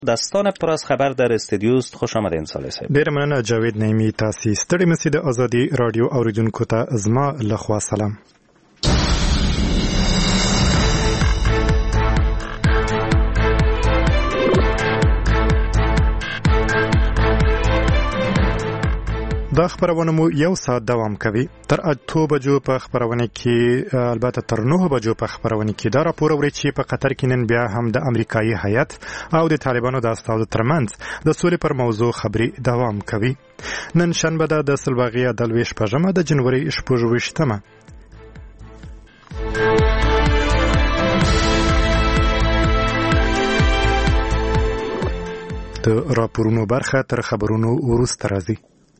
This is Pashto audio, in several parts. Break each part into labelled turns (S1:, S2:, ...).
S1: دستان پر از خبر در استودیو است. خوش آمدین صالح صاحب.
S2: ډیر مننه جاوید نعیمی. تاسو ستړي مسئ د ازادي رادیو اوریدونکو ته زما لخوا سلام. دا خبرونه مو یو ساعت دوام کوي. تر 8 بجو په خبرونه کې البته تر 9 بجو په خبرونه کې دا راپور اوري چې په قطر کې نن بیا هم د امریکایي هیئت او د طالبانو د استازو ترمنځ د سولې پر موضوع خبري دوام کوي. نن شنبه د سلواغیا د 28 د جنوري 28مه د راپورونو برخه تر خبرونو وروسته راځي.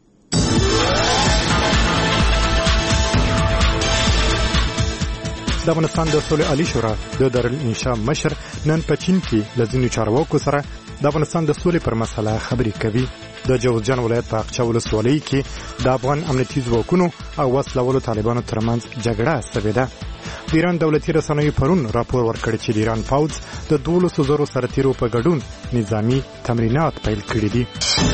S2: د افغانستان د سولې عالی شورا د دارالانشا مشر نن په چین کې له ځینو چارواکو سره د افغانستان د سولې پر مسله خبرې کوي. د جوزجان ولایت په اقچه ولسوالۍ کې د افغان امنیتي ځواکونو او وسلوالو طالبانو ترمنځ جګړه شوې ده. د ایران دولتي رسنیو پرون راپور ورکړ چې د ایران پوځ د 12,000 سرتیرو په ګډون نظامی تمرینات پیل کړي دي.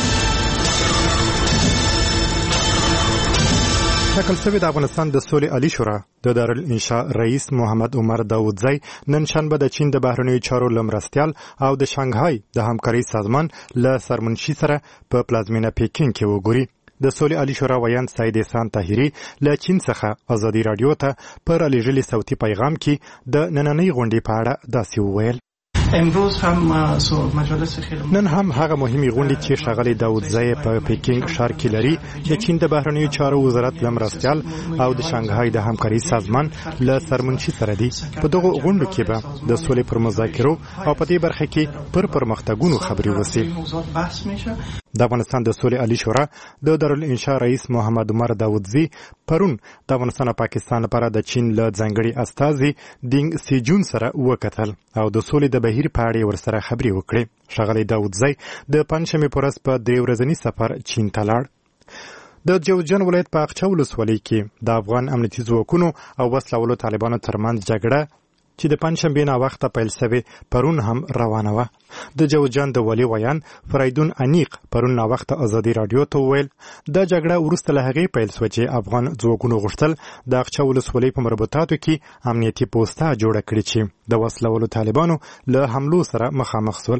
S2: ټاکل شوی د افغانستان د سولې عالی شورا د دارالانشا رئیس محمد عمر داودزی نن شنبه د چین د بهرنیو چارو لمرستیال او د شانګهای د همکارۍ سازمان له سرمنشي سره په پلازمینه پیکینګ کې وګوري. د سولې عالی شورا ویان سید احسان طاهری له چین څخه ازادي رادیو ته پر الیژلي صوتي پیغام کې د نننۍ غونډې په اړه داسې وویل:
S3: امروز هم مجالس خیلی
S2: نن هم هغه مهمه غونډه چې ښاغلی داودزی په پیکینګ ښار کې لري د چین د بهرنیو چارو وزارت لمرستیال او د شانګهای د همکارۍ سازمان له سرمنشي سره دي. په دغه غونډو کې به د سولې پر مذاکرو او په دې برخه کې پر پرمختګونو خبرې وشي. د افغانستان د سولې عالی شورا د دارالانشا رئیس محمد عمر داودزی پرون د افغانستان او پاکستان لپاره د چین له ځانګړي استازي دینګ سیجون سره وکتل او د سولې د بهیر په اړه ورسره خبرې وکړې. ښاغلی داودزی د پنځمې په ورځ په 3 ورځني سفر چین ته لاړ. د جوزجان ولایت په اقچه ولسوالۍ کې د افغان امنیتي ځواکونو او وسلوالو طالبانو ترمنځ جګړه چې د پنځشنبې نه وخته پیل شوې پرون هم روانه وه. د جوزجان د والي ویان فریدون انیق پرون نه وخته ازادي رادیو ته وویل دا جګړه وروسته له هغې پیل شوه چې افغان ځواکونو غوښتل د اقچه ولسوالۍ په مربوطاتو کې امنیتي پوسته جوړه کړي چې د وسلوالو طالبانو له حملو سره مخامخ شول.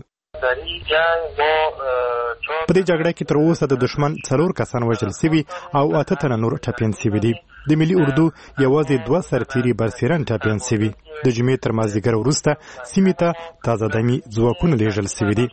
S2: په دې جګړه کې تر اوسه د دشمن 4 کسان وژل شوي او 8 تنه نور ټپیان شوي دي. د ملي اردو یوازې 2 سرتیري برسېرن ټپیان شوي. د جمعې تر مازدیګر وروسته سیمې ته تازه دمي ځواکونه لیږل شوي دي.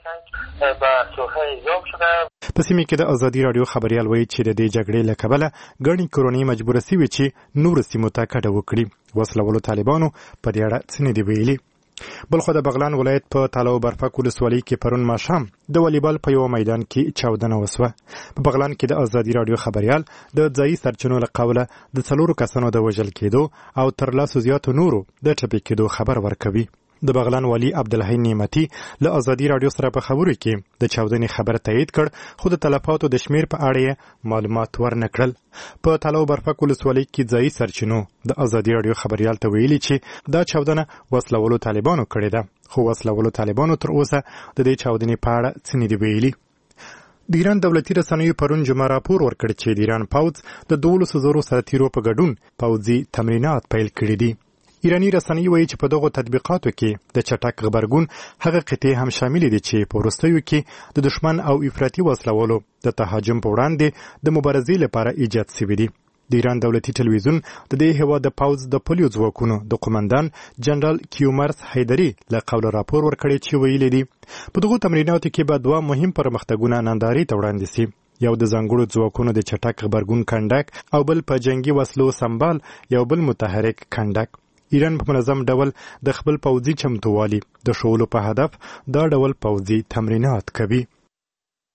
S2: په سیمې کې د ازادي رادیو خبریال وایي چې د دې جګړې له کبله ګڼې کورنۍ مجبوره شوې چې نور سیمو ته کډه وکړي. وسلوالو طالبانو په دې اړه څه نه دي ویلي. بلخو د بغلان ولایت په تالاو برفک ولسوالۍ کې پرون ماښام د والیبال په یو میدان کې چاودنه وسوه. په بغلان کې د ازادي رادیو خبریال د ځایي سرچینو له قوله د 4 کسانو د وژل کېدو او تر لاسو زیاتو نورو د ټپي کېدو خبر ورکوي. د بغلان والی عبدالحی نعمتي له ازادي رادیو سره په خبرو کې د چاودنې خبر تایید کړ خو د تلفاتو د شمیر په اړه معلومات ورنکړل. په تالاو برفک ولسوالۍ کې ځایي سرچینو د ازادي رادیو خبریال ته ویلي چې دا چاودنه وسلوالو طالبانو کړې ده خو وسلوالو طالبانو تر اوسه د دې چاودنې په اړه څه نه دي ویلي. د ایران دولتي رسنیو پرون جمعه راپور ورکړ چې د ایران پوځ د 12,000 سرتیرو په ګډون پوځي تمرینات پیل کړي دي. ایرانی رسنۍ وایي چې په دغه تطبیقاتو کې د چټک غبرګون هغه قطعې هم شامل دي چې په وروستیو کې د دشمن او افراطي وسلوالو د تهاجم په وړاندې د مبارزې لپاره ایجاد شوي دي. د ایران دولتي ټلویزیون د دې هیواد د پوځ د پولیو ځواکونو د قومندان جنرال کیومرس حیدري له قوله راپور ورکړی چې ویلي دي په دغه تمریناتو کې به 2 مهم پرمختګونه نندارې ته وړاندې شي. یو د ځانګړو ځواکونو د چټک غبرګون کنډک او بل په جنگي وسلو سمبال یو بل متحرک کنډک. ایران په منظم ډول د خپل پوځي چمتووالي د ښولو په هدف دا ډول پوځي تمرینات کوي.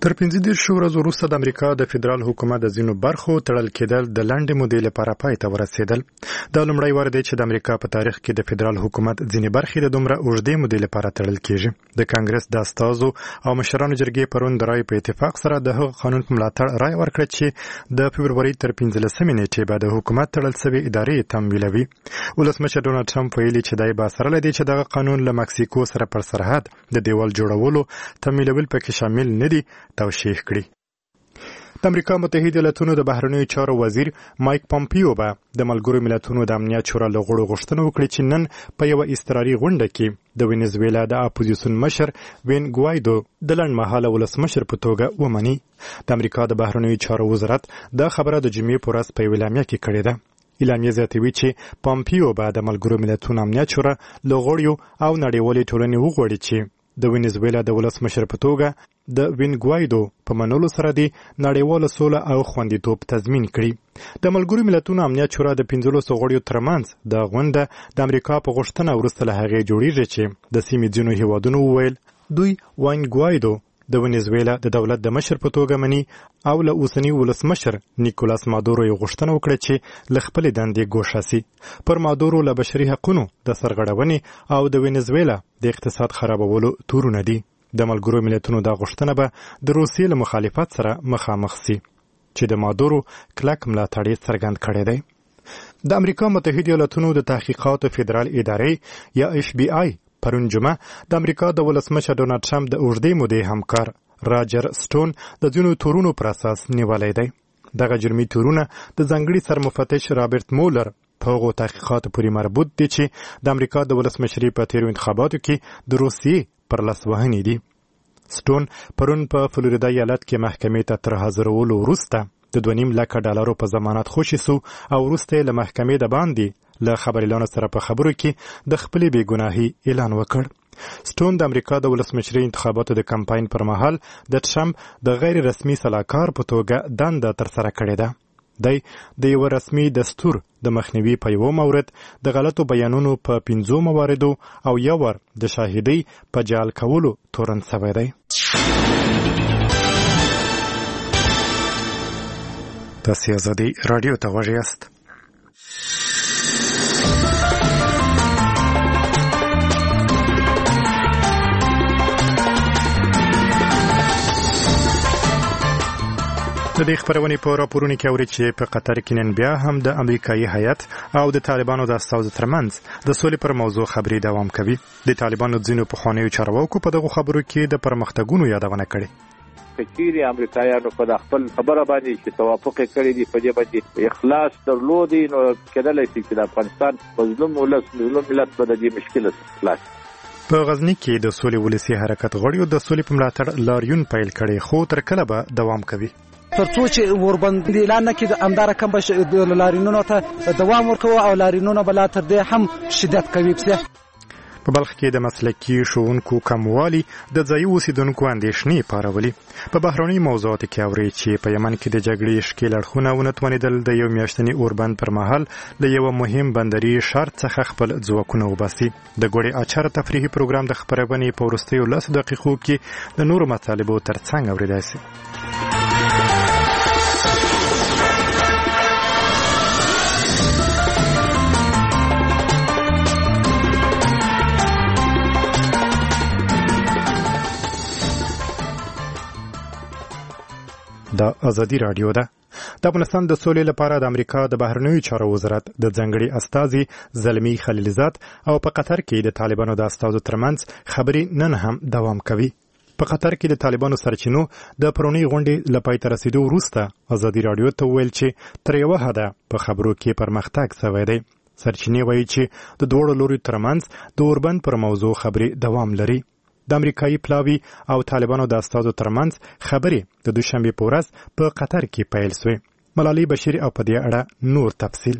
S2: تر 15 ورځې وروسته د امریکا د فدرال حکومت د ځینو برخو تړل کېدل د لنډې مودې لپاره پای ته ورسېدل. دا لومړی وار دی چې د امریکا په تاریخ کې د فدرال حکومت ځینې برخې د دومره اوږدې مودې لپاره تړل کېږي. د کانګرس د استازو او مشرانو جرګې پرون د رایې په اتفاق سره د هغه قانون په ملاتړ رایه ورکړه چې د فبروري تر 15 نیټې به د حکومت تړل شوې ادارې تمویلوي. ولسمشر ډونالد ټرمپ ویلي چې دای به سره لدی چې دغه قانون له مکسیکو سره پر سرحد د دیوال جوړولو تمویلول پکې شامل نه دي توشیح کړي. د امریکا متحده ایالاتونو د بهرنیو چارو وزیر مایک پامپیو به د ملګرو ملتونو د امنیت شورا له غړو غوښتنه وکړي چې نن په یوه اضطراري غونډه کې د وینزویلا د اپوزیسیون مشر وین ګوایدو د لنډمهاله ولسمشر په توګه ومني. د امریکا د بهرنیو چارو وزارت دا خبره د جمعې په ورځ په اعلامیه کې کړې ده. اعلامیه زیاتوي چې پامپیو به د ملګرو ملتونو امنیت شورا له غړیو او نړیوالې ټولنې وغواړي چې د وینزویلا د ولسمشر په توګه د وین ګوایدو په منلو سره د نړیواله سوله او خوندیتوب تضمین کړي. د ملګرو ملتونو امنیت شورا د 15 غړیو ترمنځ د غونډه د امریکا په غوښتنه وروسته له هغې جوړیږي چې د سیمې ځینو هیوادونو وویل دوی وین ګوایدو د وینزویلا د دولت د مشر په توګه مني او له اوسنی ولسمشر نیکولاس مادورو یې غوښتنه وکړه چې له خپلې دندې ګوښه سي. پر مادورو له بشري حقونو د سرغړونې او د وینزویلا د اقتصاد خرابولو تورونه دي. د ملګرو ملتونو دا غوښتنه به د روسیې له مخالفت سره مخامخ سي چې د مادورو کلک ملاتړ یې څرګند کړی دی. د امریکا متحده ایالاتونو د تحقیقاتو فدرال ادارې یا FBI پرون جمعه د امریکا د ولسمشر ډونالد ټرمپ د اوږدې مودې همکار راجر سټون د ځینو تورونو پر اساس نیولی دی. دغه جرمي تورونه د ځانګړي سرمفتش رابرټ مولر په هغو تحقیقاتو پورې مربوط دي چې د امریکا د ولسمشرۍ په تیرو انتخاباتو کې د روسیې پر لاس وهنې دي. سټون پرون په فلوریدا ایالت کې محکمې ته تر حاضرولو وروسته د 2.5 لک ډالرو په ضمانت خوشي سو او وروسته له محکمې د باندې له خبريالانو سره په خبرو کې د خپلې بېګناهي اعلان وکړ. سټون د امریکا د ولسمشرۍ انتخاباتو د کمپاین پر مهال د ټرمپ د غیر رسمي سلاکار په توګه دنده ترسره کړې ده. دی د یو رسمي دستور د مخنیوي په یو مورد د غلطو بیانونو په 15 مواردو او یو ور د شاهدۍ په جعل کولو تورن شوی دی. تاسو آزادي رادیو ته غوږ یاست. د دې خبرونې په راپورونو کې اوري چې په قطر کې نن بیا هم د امریکایي هیئت او د طالبانو د استازو ترمنځ د سولې پر موضوع خبرې دوام کوي. د طالبانو ځینو پخوانیو چارواکو په دغه خبرو کې د پرمختګونو یادونه کړې.
S4: کچيري امریکایانو په خپل خبره باندې چې توافق کړی دی په دې باندې اخلاص درلودي نو کېدلای شي چې د افغانستان مظلوم ملت په دې مشکل خلاص.
S2: په غزنی کې د سولې ولسی حرکت غړیو د سولې په ملاتړ لاریون پیل کړي خو تر کله به دوام کوي.
S5: ترڅو چې وربند اعلان نکړي د امدار کم بش د لارینونو ته دوام ورکوي او لارینونو بل تر دې هم شدت کوي.
S2: په بلخ کې د مسلکي ښوونکو کموالی د ځایي اوسیدونکو اندېښنې پارولي. په بهرني موضوعاتو کې اوري چې په یمن کې د جګړې ښکېل اړخونه ونتوانېدل د یو میاشتني اوربند پر مهال د یو مهم بندري شرط څخه خپل ځواکونه وباسي. د ګوړې اچار تفریحي پروګرام د خبرونې په وروستیو 10 دقیقو کې د نورو مطالبو ترڅنګ اورېدای شي. د ازادي رادیو ده. د افغانستان د سولې لپاره د امریکا د بهرنیو چارو وزارت د ځنګړي استازي زلمی خلیلزاد او په قطر کې د طالبانو د استازو ترمنځ خبرې نن هم دوام کوي. په قطر کې د طالبانو سرچینو د پرونی غونډې لپاره تر رسیدو وروسته ازادي رادیو ته ویل چې تر یو حده په خبرو کې پرمختګ شوی دی. سرچینې وایي چې د دوه لوري ترمنځ د اوربند پر موضوع خبرې دوام لري. د امریکایي پلاوی او طالبانو د استازو ترمنځ خبرې د دوشنبه په ورځ په قطر کې پیل شوې. ملالۍ بشیر او په دې اړه نور تفصیل.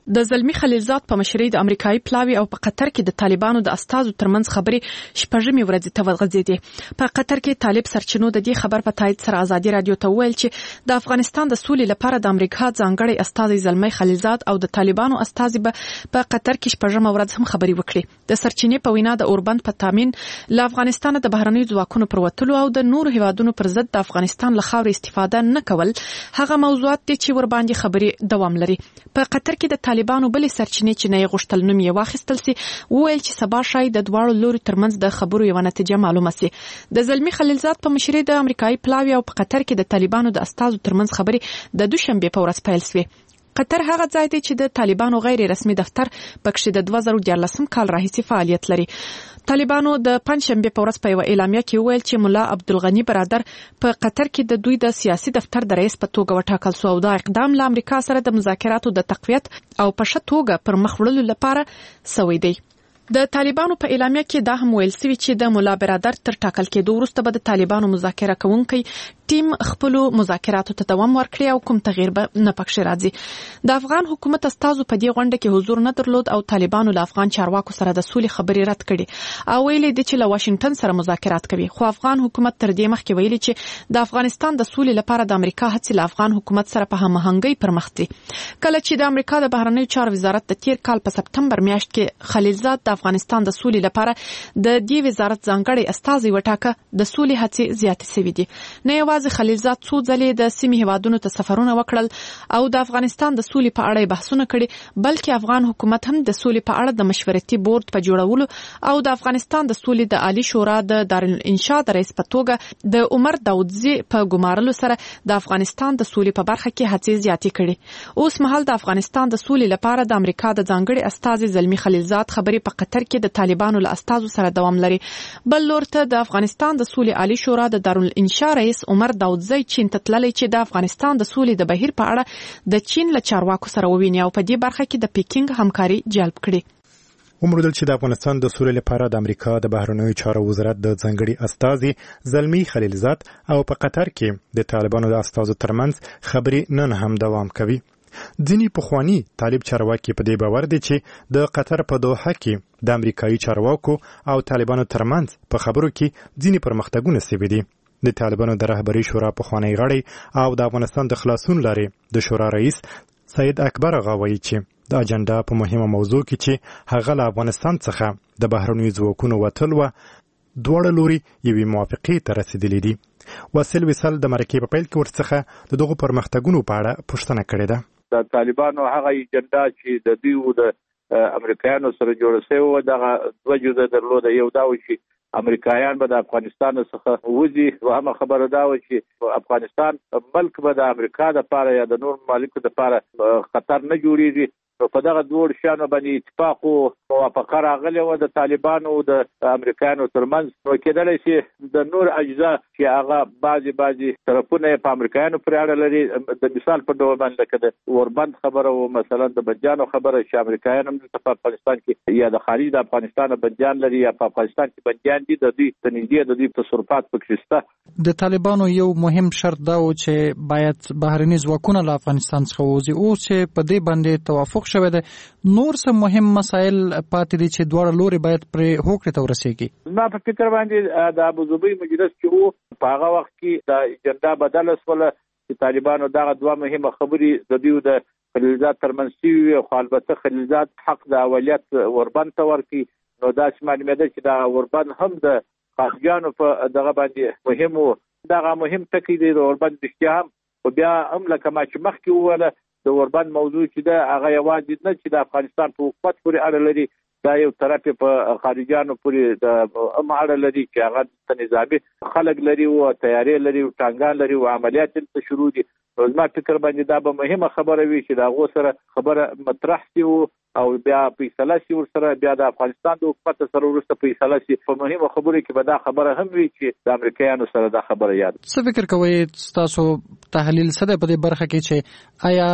S6: د زلمی خلیلزاد په مشرۍ د امریکایي پلاوي او په قطر کې د طالبانو د استازو ترمنځ خبرې شپږمې ورځې ته ورغځېدې. په قطر کې طالب سرچینو د دې خبر په تایید سره ازادي رادیو ته وویل چې د افغانستان د سولې لپاره د امریکا ځانګړی استازی زلمی خلیلزاد او د طالبانو استازي په قطر کې شپږمه ورځ هم خبرې وکړي. د سرچینې په وینا د اوربند په تامین له افغانستان د بهرنیو ځواکونو پر وتلو او د نورو هیوادونو پر ضد د افغانستان له خاورې استفاده نه کول هغه موضوعات دي چې ور باندې خبرې دوام لري. په قطر کې د طالبانو بلې سرچینې چې نه یې غوښتل نوم یې واخیستل سي وویل چې سبا شاید د دواړو لوري ترمنځ د خبرو یوه نتیجه معلومه سي. د زلمی خلیلزاد په مشرۍ د امریکایي پلاوي او په قطر کې د طالبانو د استازو ترمنځ خبرې د دوشنبه په ورځ پیل شوې. قطر هغه ځای دی چې د طالبانو غیر رسمي دفتر پکښې د 2014 کال راهیسې فعالیت لري. طالبانو د پنځشنبه په ورځ په یو اعلامیه کې وویل چې مولا عبدالغنی برادر په قطر کې د دوی د سیاسي دفتر د رئیس په توګه وټاکل شو او دا اقدام له امریکا سره د مذاکراتو د تقویت او په ښه توګه پر مخ وړلو لپاره سوی دی. د طالبانو په اعلامیه کې دا هم ویل شوی چې د مولا برادر تر ټاکل کېدو وروسته به د طالبانو مذاکره کوونکی ټیم خپل مذاکراتو ته دوام ورکړي او کوم تغییر به نه پکښې راځي. د افغان حکومت استازو په دې غونډه کې حضور نه درلود او طالبانو له افغان چارواکو سره د سولې خبرې رد کړي او ویلي دي چې له واشنگټن سره مذاکرات کوي. خو افغان حکومت تر دې مخکې ویلي چې د افغانستان د سولې لپاره د امریکا هڅې له افغان حکومت سره په هماهنګۍ پر مخ دي. کله چې د امریکا د بهرنیو چارو وزارت د تیر کال په سپتمبر میاشت کې خلیلزاد د افغانستان د سولې لپاره د دې وزارت ځانګړی استازی وټاکه د سولې هڅې زیاتې شوې دي. نه یوازې خلیلزاد څو ځلې د سیمې هیوادونو ته سفرونه وکړل او د افغانستان د سولې په اړه بحثونه کړي بلکې افغان حکومت هم د سولې په اړه د مشورتي بورډ په جوړولو او د افغانستان د سولې د عالی شورا د دارالانشا د رئیس په توګه د عمر داودزي په ګمارلو سره د افغانستان د سولې په برخه کې هڅې زیاتې کړي. اوس مهال د افغانستان د سولې لپاره د امریکا د ځانګړي استازي زلمی خلیلزاد خبرې په قطر کې د طالبانو له استازو سره دوام لري. بل لور ته د افغانستان د سولې عالی شورا د دارالانشا رئیس عمر داودزي چین ته تللی چې د افغانستان د سولې د بهیر په اړه د چین له چارواکو سره وویني او په دې برخه کې د پیکینګ همکاري جلب کړي.
S2: وموندل چې د افغانستان د سولې لپاره د امریکا د بهرنیو چارو وزارت د ځانګړي استازي زلمی خلیلزاد او په قطر کې د طالبانو د استازو ترمنځ خبرې نن هم دوام کوي. ځینې پخواني طالب چارواکي په دې باور دي چې د قطر په دوحه کې د امریکایي چارواکو او طالبانو ترمنځ په خبرو کې ځینې پرمختګونه شوي دي. د طالبانو د رهبري شورا پخوانی غړی او د افغانستان د خلاصون لارې د شورا رئیس سید اکبر آغا وایي چې د اجنډا په مهمه موضوع کې چې هغه له افغانستان څخه د بهرنیو ځواکونو وتل و دواړه لوري یوې موافقې ته رسېدلي دي. واصل وصال د مرکې په پیل کې ورڅخه د دغو پرمختګونو په اړه پوښتنه کړې ده.
S4: د طالبانو هغه اجنډا چې د دوی د امریکایانو سره جوړ شوی و دغه دوه جزه درلوده. یو دا و چې امریکایان به د افغانستان څخه وځي او هم خبره دا و چې افغانستان ملک به د امریکا لپاره یا د نور ممالکو لپاره خطر نه جوړیږي. په دغه دوه شیانو باندې اتفاق او موافقه راغلې و د طالبانو د امریکایانو ترمنځ. نو کېدلی شي د نور اجزا چې هغه بعضي طرفونه په امریکایانو پورې اړه لري. د مثال په ډول باندې لکه د اوربند خبره او مثلا د بنجانو خبره چې امریکایان هم په افغانستان کې یا د خارج د افغانستان بنجان لري یا په افغانستان کې بنجان دي د دوی د نږدې د دوی تصرفات پکې شته.
S7: د طالبانو یو مهم شرط دا و چې باید بهرني ځواکونه له افغانستان څخه ووځي. اوس چې په دې باندې توافق شوی دی نور څه مهم مسایل پاتې دي چې دواړه لوري باید پرې هوکړې ته ورسېږي.
S4: ما په فکر باندې د ابوظبي مجلس کې وو په هغه وخت کې د اجنډا بدله شوله چې طالبانو دغه دوه مهمه خبرې د دوی د خلیلزاد ترمنځ شوي خو البته خلیلزاد حق د اولیت اوربند ته ورکړي. نو دا چې معلومېده چې دا اوربند هم د خارجیانو په دغه باندې مهم و. دغه مهم ټکی دی د اوربند رښتیا هم خو بیا هم لکه ما چې مخکې وویله د اوربند موضوع چې ده هغه یوازې نه چې د افغانستان په حکومت پورې اړه لري دا یو طرف په خارجیانو پورې د اړه لري چې هغه نظامي خلک لري او تیارې لري او ټانګان لري او عملیات ته شروع دي. نو زما فکر باندې دا به مهمه خبره وي چې د هغو سره خبره مطرح شي او بیا فیصله شي ورسره بیا د افغانستان د حکومت سره وروسته فیصله شي. په مهمه خبره کې به دا خبره هم وي چې د امریکایانو سره دا خبره یاد.
S7: څه فکر کوئ تاسو تحلیل څه دی په دې برخه کې چې آیا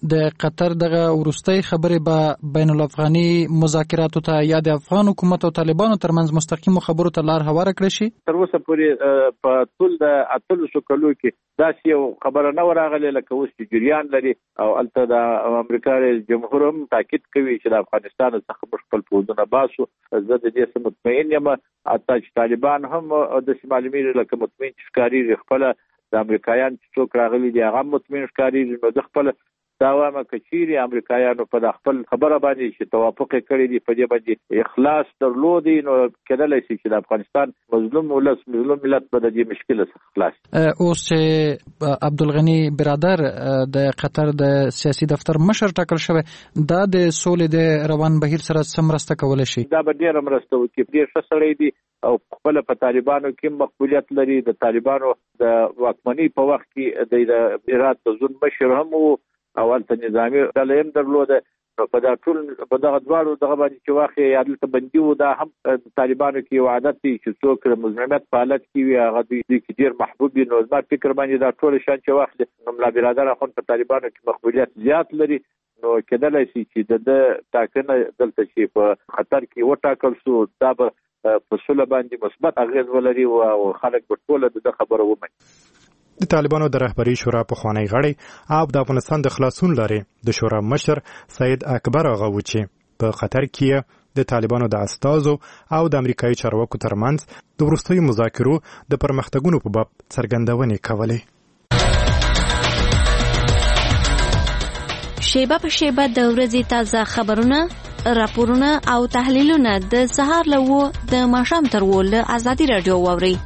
S7: د قطر دغه وروستۍ خبرې به بین الافغاني مذاکراتو ته یا د افغان حکومت او طالبانو ترمنځ مستقیمو خبرو ته لار هواره کړی شي؟
S4: تر اوسه پورې په ټول د 8 کلو کې داسې یو خبره نه ورغله لکه اوس چې جریان لري او البته د امریکا جمهور هم تاکید کوي چې د افغانستان څخه خپل پوځونه باسو. زه د دې مطمئن یم حتی چې طالبان هم د معلومي لکه مطمئن ښکاري خپل د امریکایان چې څوک راغلي دي هغه مطمئن ښکاري. نو د خپل داوامه کچيري امریکایانو په خپل خبره باندې چې توافق کړی دی په دې باندې اخلاص درلودي نو کېدلای شي چې د افغانستان مظلوم ملت به د دې مشکل څخه خلاص.
S7: اوس چې عبدالغنی برادر د قطر د سیاسي دفتر مشر ټاکل شوی دا د سولې د روان بهیر سره سمرسته کولای شي؟
S4: دا به ډیر مرسته وکړي. ډیر ښه سړی دی او خپل په طالبانو کې مقبولیت لري. د طالبانو د واکمنۍ په وخت کې د هرات د ځون مشر هم اول ته نظامی ډله هم درلوده. نو په دا ټول په دغه دواړو دغه باندې چې واقع یادل ته بندي و دا هم طالبانو کې یو عادت دی چې څوک د مزاحمت په حالت کې وي هغه د ډیر محبوب وي. نو زما فکر باندې دا ټول شان چې واخلي نو ملا برادر اخون په طالبانو کې مقبولیت زیات لري. نو کېدلای شي چې د ټاکنه دلته چې په خطر کې وټاکل شو دا به په سوله باندې مثبت اغیز ولري او خلک په ټوله د خبرو ومني.
S2: د طالبانو د رهبری شورا په خوانی غړی او د افغانستان د خلاصون لارې د شورا مشر سید اکبر آغا و چې په قطر کې د طالبانو د استازو او د امریکایي چارواکو ترمنځ د وروستیو مذاکرو د پرمختګونو په باب څرګندونې کولې.
S8: شیبه په شیبه د ورځې تازه خبرونه، راپورونه او تحلیلونه د سهار له 9 د ماښام تر 10 له ازادي رادیو واورئ.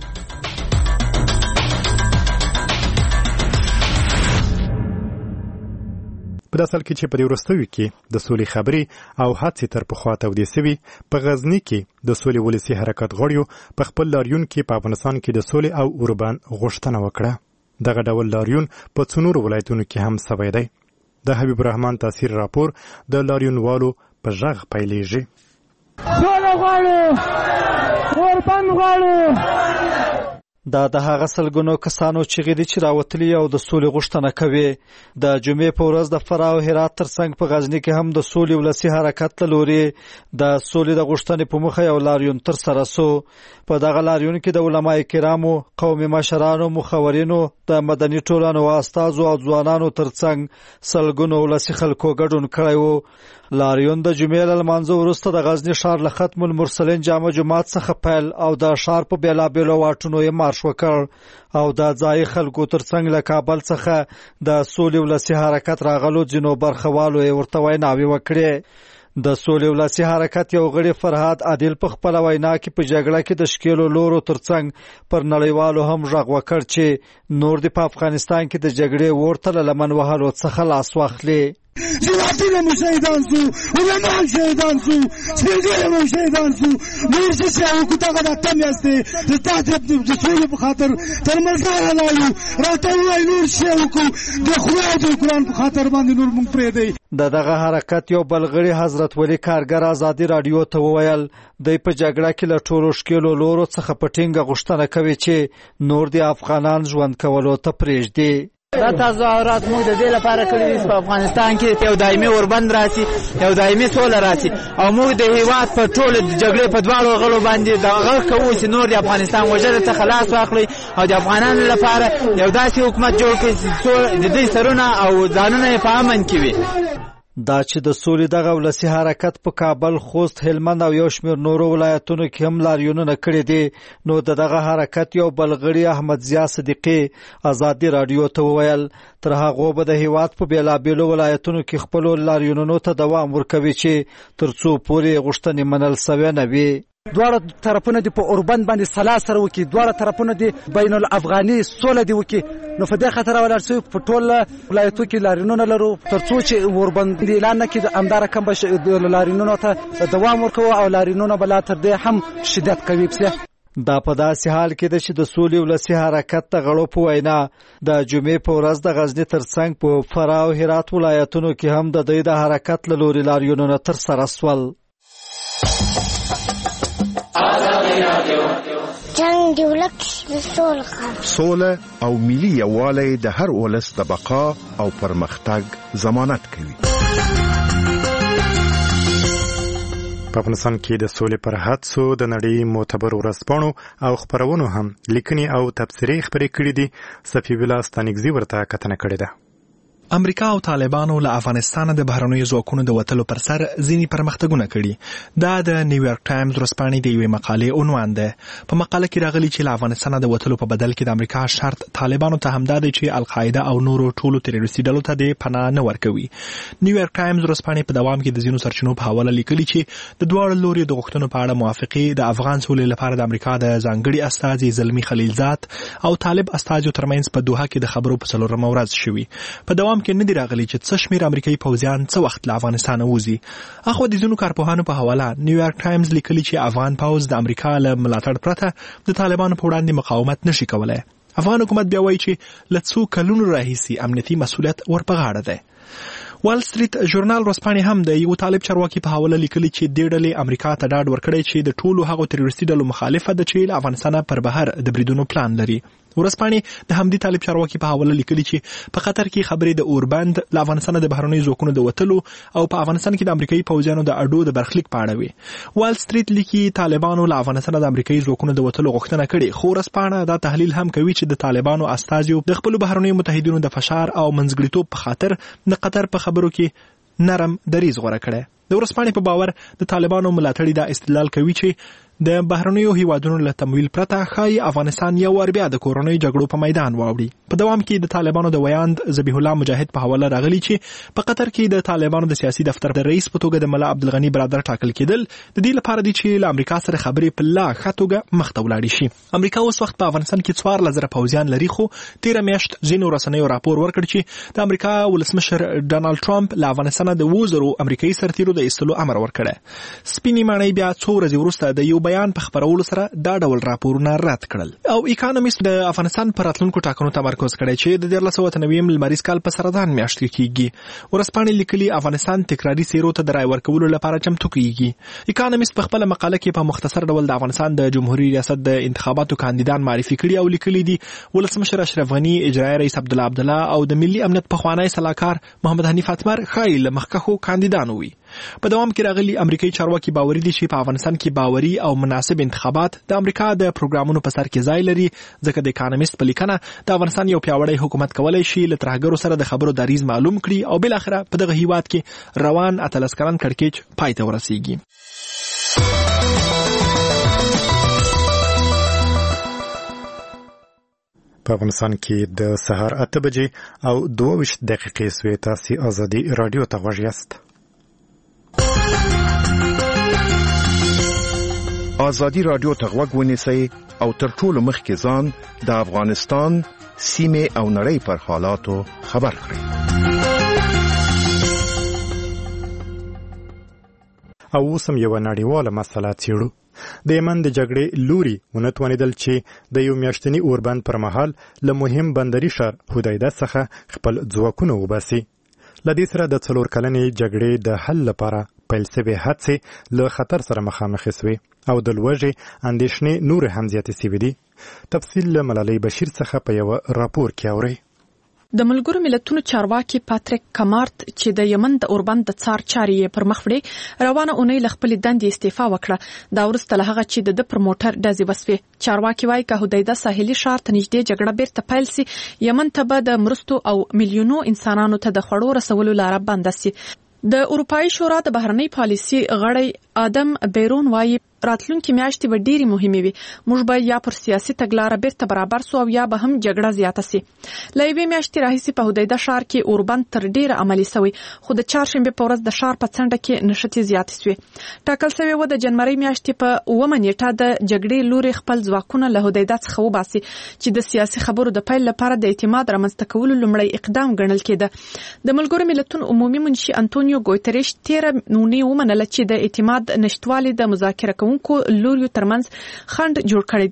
S2: په اصل کې چې په دې وروستیو کې د سولې خبري او هڅې تر پخوا تودې سوي په غزني کې د سولې ولسی حرکت غړیو په خپل لاریون کې په افغانستان کې د سولې او اوربان غوښتنه وکړه. دغه ډول لاریون په څنور ولایتونو کې هم سوی دی. د حبیب الرحمن تاثیر راپور د لاریونوالو په ژغ پیلېږي.
S9: سوله غواړو، اوربان غواړو.
S7: دا د هغه سلګونو کسانو چې غېدي چې راوتلي او د سولې غوښتنه کوي. د جمعې په ورځ د فراه او هرات ترڅنګ په غزني کې هم د سولې ولسی حرکت له لوري د سولې د غوښتنې په مخه یو لاریون تر سره سو. په دغه لاریون کې د علماء کرامو، قومي مشرانو، مخورینو، د مدني ټولنو استازو او ځوانانو ترڅنګ سلګونو ولسی خلکو ګډون کړی وو. لاریون د جمعې له لمانځه وروسته د غزني ښار له ختم المرسلین جامع جماعت څخه پیل او د ښار په بیلابیلو واټونو یې مارش وکړ او د ځای خلکو ترڅنګ له کابل څخه د سولې ولسی حرکت راغلو ځینو برخوالو یې ورته ویناوې وکړې. د سولې ولسی حرکت یو غړي فرهاد عادل په خپل وینا کې په جګړه کې د شکیلو لورو ترڅنګ پر نړیوالو هم غږ وکړ چې نور د افغانستان کې د جګړې ورته لمن وهلو څخه لاس واخلي.
S9: جواتنا مشاهدان سو، علماء شهیدان سو، سپینګیرو شهیدان سو. نور څه شاو کو تا غدا تم یاسته د تاسو د سولې په خاطر تر ملګری لایو راته وای نور شاو کو د خدای د قرآن په خاطر باندې نور مونږ پرې دی.
S7: دغه حرکت یو بلغړي حضرت ولی کارګر ازادي رادیو ته وویل د په جګړه کې له ټولو شکیلو لورو څخه پټینګه غوښتنه کوي چې نور د افغانان ژوند کولو ته پرېږدي.
S10: دا تظاهرات موږ د دې لپاره کړی چې په افغانستان کې یو دایمي اوربند راشي، یو دایمي سوله راشي او موږ د هیواد په ټول د جګړې په دواړو غلو باندې د غږ کوو چې نور د افغانستان وجه ته خلاص واخلي او د افغانانو لپاره یو داسې حکومت جوړ کړي چې د دې سرونه او ځانونه په امن کې وي.
S7: دا چې د سولې دغه ولسی حرکت په کابل، خوست، هلمند او یو شمېر نورو ولایتونو کې هم لاریونونه کړي دي نو دغه حرکت یو بلغړي احمد ضیا صدیقي ازادي رادیو ته وویل تر هغه به د هیواد په بیلابیلو ولایتونو کې خپل لاریونونو ته دوام ورکوي چې ترڅو پورې غوښتنې منل سوی نه وي.
S5: دواړه طرفونه دی په اوربند باندې سلا سره وکي، دواړه طرفونه دی بین الافغاني سوله دی وکي. نو په دې خاطر ولر سوی په ټول ولایتو کې لاریونونه لرو ترڅو چې اوربند دی اعلان کړي امدار کم بش لاریونونو ته دوام ورکوي او لاریونونه بل تر دې هم شدت کوي.
S7: دا په داسې حال کې ده چې د سولې ولسی حرکت د غړو په وینا د جمعې په ورځ د غزني ترڅنګ په فراه او هرات ولایتونو کې هم د دې د حرکت له لوري لاریونونه تر سره سول.
S11: جنگ سوله او ملي یووالی د هر ولس د بقا او پرمختګ ضمانت کوي.
S2: په افغانستان کې د سولې پر هڅو د نړۍ معتبر ورځپاڼو او خپرونو هم لیکنې او تبصرې خپرې کړې دي. صفي الله ستانکزي ورته کتنه کړې ده.
S12: امریکا او طالبانو له افغانستان د بهرنیو ځواکونو د وتلو پر سر ځینی پرمختګونه کړي. دا د نیویارک ټایمز ورځپاڼې د یوې مقالې عنوان ده. په مقاله کې راغلي چې له افغانستان د وتلو په بدل کې د امریکا شرط طالبانو ته همدا دی چې القاعده او نورو ټولو تروریستي ډلو ته د پناه نه ورکوي. نیویارک ټایمز ورځپاڼې په دوام کې د ځینو سرچینو په حواله لیکلي چې د دواړو لوري د غوښتنو په اړه موافقې د افغان سولې لپاره د امریکا د ځانګړي استازي زلمی خلیلزاد او طالب استازو ترمنځ په دوحه کې د خبرو په 4مه ورځ شوي. په دوام کې نه دی راغلي چې څه شمېر امریکایي پوځیان څه وخت له افغانستان وځي. اخو د ځینو کارپوهانو په حواله نیویارک ټایمز لیکلي چې افغان پوځ د امریکا له ملاتړ پرته د طالبانو په وړاندې مقاومت نشي کولای. افغان حکومت بیا وایي چې له څو کلونو راهیسې امنیتي مسؤلیت ورپه غاړه دی. وال سټریټ ژورنال ورځپاڼې هم د یو طالب چارواکي په حواله لیکلي چې د ډلې امریکا ته ډاډ ورکړی چې د ټولو هغو تروریستي ډلو مخالفه ده چې له افغانستان پر بهر د بریدونو پلان لري. ورځپاڼې د همدې طالب چارواکي په حواله لیکلي چې په قطر کې خبرې د اوربند له افغانستان د بهرنیو ځواکونو د وتلو او په افغانستان کې د امریکایي پوځیانو د اډو د برخلیک په اړه وي. وال سټریټ لیکي طالبانو له افغانستان د امریکایي ځواکونو د وتلو غوښتنه کړې، خو ورځپاڼه دا تحلیل هم کوي چې د طالبانو استازو د خپل بهرنیو متحدینو د فشار او منځګړیتوب په خاطر د قطر په خبرو کې نرم دریځ غوره کړي. د ورځپاڼې په باور د طالبانو ملاتړي دا استدلال کوي چې د بهرنیو هیوادونو له تمویل پرته ښایي افغانستان یو ور بیا د کورنۍ جګړو په میدان واوړي. په دوام کې د طالبانو د ویاند ذبیح الله مجاهد په حواله راغلي چې په قطر کې د طالبانو د سیاسي دفتر د رئیس په توګه د ملا عبدالغني برادر ټاکل کېدل د دې لپاره دی چې له امریکا سره خبرې په لا ښه توګه مخته ولاړې شي. امریکا اوس وخت په افغانستان کې 14,000 پوځیان لري، خو تیره میاشت ځینو رسنیو راپور ورکړ چې د امریکا ولسمشر ډانلډ ټرمپ له افغانستان د 2,000 امریکایي سرتیرو د ایستلو امر ورکړی. سپینې ماڼۍ بیا څو ورځې وروسته د یو بیان په خپرولو سره دا ډول راپورونه رد کړل. او اکانومیست د افغانستان پر راتلونکو ټاکنو تمرکز کړی چې د 1990 لمریز کال په سردان میاشت کې کیږي. ورځپاڼې لیکلي افغانستان تکراري سیرو ته د رای ورکولو لپاره چمتو کیږي. اکانومیست په خپل مقاله کې په مختصر ډول د افغانستان د جمهوریت ریاست د انتخاباتو کاندیدان معرفي کړي او لیکلي دي ولسمشر اشرف غنی، اجرایي رئیس عبدالله او د ملي امنیت پخوانی سلاکار محمد حنیف اتمر خایي له مخکښو کاندیدانو وي. په دوام کې راغلي امریکایي چارواکي باوري دي چې په افغانستان کې باوري او مناسب انتخابات د امریکا د پروګرامونو په سر کې ځای لري، ځکه د اکانومیست په لیکنه د افغانستان یو پیاوړی حکومت کولای شي له ترهګرو سره د خبرو دریځ معلوم کړي او بل اخره په دغه هیواد کې روان 18 کلن کړکېچ پای ته ورسیږي.
S2: په افغانستان کې د سهار 8 بجې او 22 دقیقې سوې. تاسو ازادي رادیو ته غوږ یاست.
S11: ازادي رادیو ته غوږ ونیسئ او تر ټولو مخکې ځان د افغانستان سیمه او نړۍ پر حالاتو خبر کړئ.
S2: او اوس هم یوه نړیواله مسله څېړو. د یمن د جګړې لوري ونتوانېدل چې د یو میاشتني اوربند پر مهال له مهم بندري ښار حدیده څخه خپل ځواکونه وباسي. له دې سره د 4 کلنې جګړې د حل لپاره پیل شوې هڅې له خطر سره مخامخ شوې او د لوږې اندېښنې نور هم زیاتې شوې دي. تفصیل له ملالۍ بشیر څخه په یو راپور کې اورئ.
S6: د ملګرو ملتونو چارواکي پاتریک کامارت چې د یمن د اوربند د څار چارې پر مخ وړي روانه اونۍ له خپل دندې استعفا وکړه. دا وروسته له هغه چې د پر موټر ډزې وسوې. چارواکي وایي که حدیده ساحلي ښار ته نږدې جګړه بیرته پیل سي، یمن ته به د مرستو او میلیونو انسانانو ته د خوړو رسولو لاره بنده سي. د اروپایي شورا د بهرنۍ پالیسي غړی آدم بیرون وایي راتلونکي میاشتې به ډېرې مهمې وي. موږ به یا پر سیاسي تګلاره بیرته برابر سو او یا به هم جګړه زیاته سي. له یوې میاشتې راهیسې په حدیده ښار کې اوربند تر ډېره عملي سوی، خو د چهارشنبې په ورځ د ښار په څنډه کې نښتې زیاتې سوې. ټاکل سوې وه د جنورۍ میاشتې په 9 نیټه د جګړې لوري خپل ځواکونه له حدیده څخه وباسي، چې د سیاسي خبرو د پیل لپاره د اعتماد رامنځته کولو لومړی اقدام ګڼل کېده. د ملګرو ملتونو عمومي منشي انټونیو ګوتریش 13 نونې ومنله چې د اعتماد نشټوالي د مذاکره کوونکو لوریو ترمنځ خنډ جوړ کړی دی.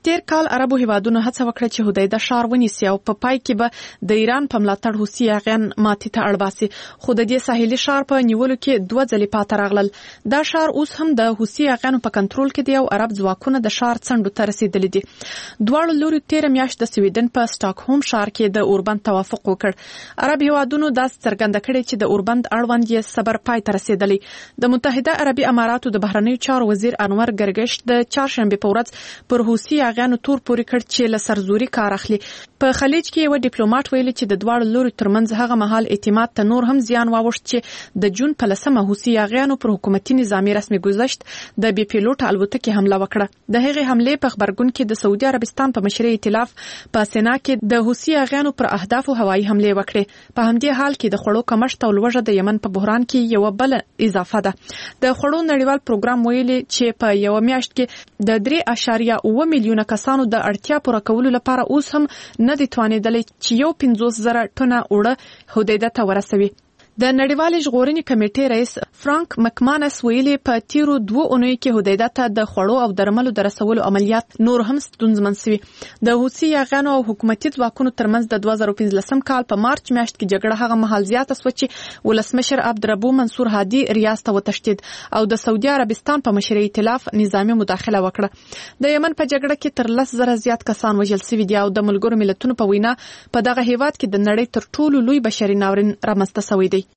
S6: تیر کال عربو هیوادونو هڅه وکړه چې هدیده ښار ونیسي او په پای کې به د ایران په ملاتړ حوثي یاغیان ماتې ته اړ باسي، خو د دې ساحلي ښار په نیولو کې 2 ځلې پاتې راغلل. دا ښار اوس هم د حوثي یاغیانو په کنټرول کې دی او عرب ځواکونه د ښار څنډو ته رسیدلي دي. دواړو لوري تیر میاشت د سویډن په سټاکهولم ښار کې د اوربند توافق وکړ. عرب هیوادونو دا څرګنده کړې چې د اوربند اړوند یې صبر پای ته رسیدلی. د متحده عربي اماراتو د بهرنیو چارو وزیر انور ګرګش د چهارشنبه په ورځ پر حوثي یاغیانو تور پورې کړ چې له سرزوري کار اخلي. په خلیج کې یو ډیپلوماټ ویلي چې د دواړو لوري ترمنځ هغه مهال اعتماد ته نور هم زیان واوښت چې د جون په 10 حوثي یاغیانو پر حکومتي نظامي رسمي گذشت د بي پیلوټ الوتکې حمله وکړه. د هغې حملې په خبرګون کې د سعودي عربستان په مشرۍ ائتلاف په سینا کې د حوثي یاغیانو پر اهدافو هوایي حملې وکړې. په همدې حال کې د خوړو کمښت او لوږه د یمن په بحران کې یو بل اضافه ده. د خوړو نړیوال پروګرام ویلي چې په یو میاشت کې د 3.8 میلیونه کسانو د اړتیا پوره کولو لپاره اوس هم نه دي توانېدلی چې 50,000 ټنه اوړه هدیده ته ورسوي. د نړیوالې ژغورنې کمیټې رئیس فرانک مکمانس ویلي په تیرو 2 اونیو کې هدیده ته د خوړو او درملو د رسولو عملیات نور هم ستونزمن شوي. د حوثي یاغیانو او حکومتي ځواکونو ترمنځ د 2015 کال په مارچ میاشت کې جګړه هغه مهال زیاته شوه چې ولسمشر عبدالربو منصور هادي ریاض ته وتښتید او د سعودي عربستان په مشرۍ ائتلاف نظامي مداخله وکړه. د یمن په جګړه کې تر 10,000 زیات کسان وژل شوي دي او د ملګرو ملتونو په وینا په دغه هیواد کې د نړۍ تر ټولو لوی بشري ناورین رامنځته شوی دی.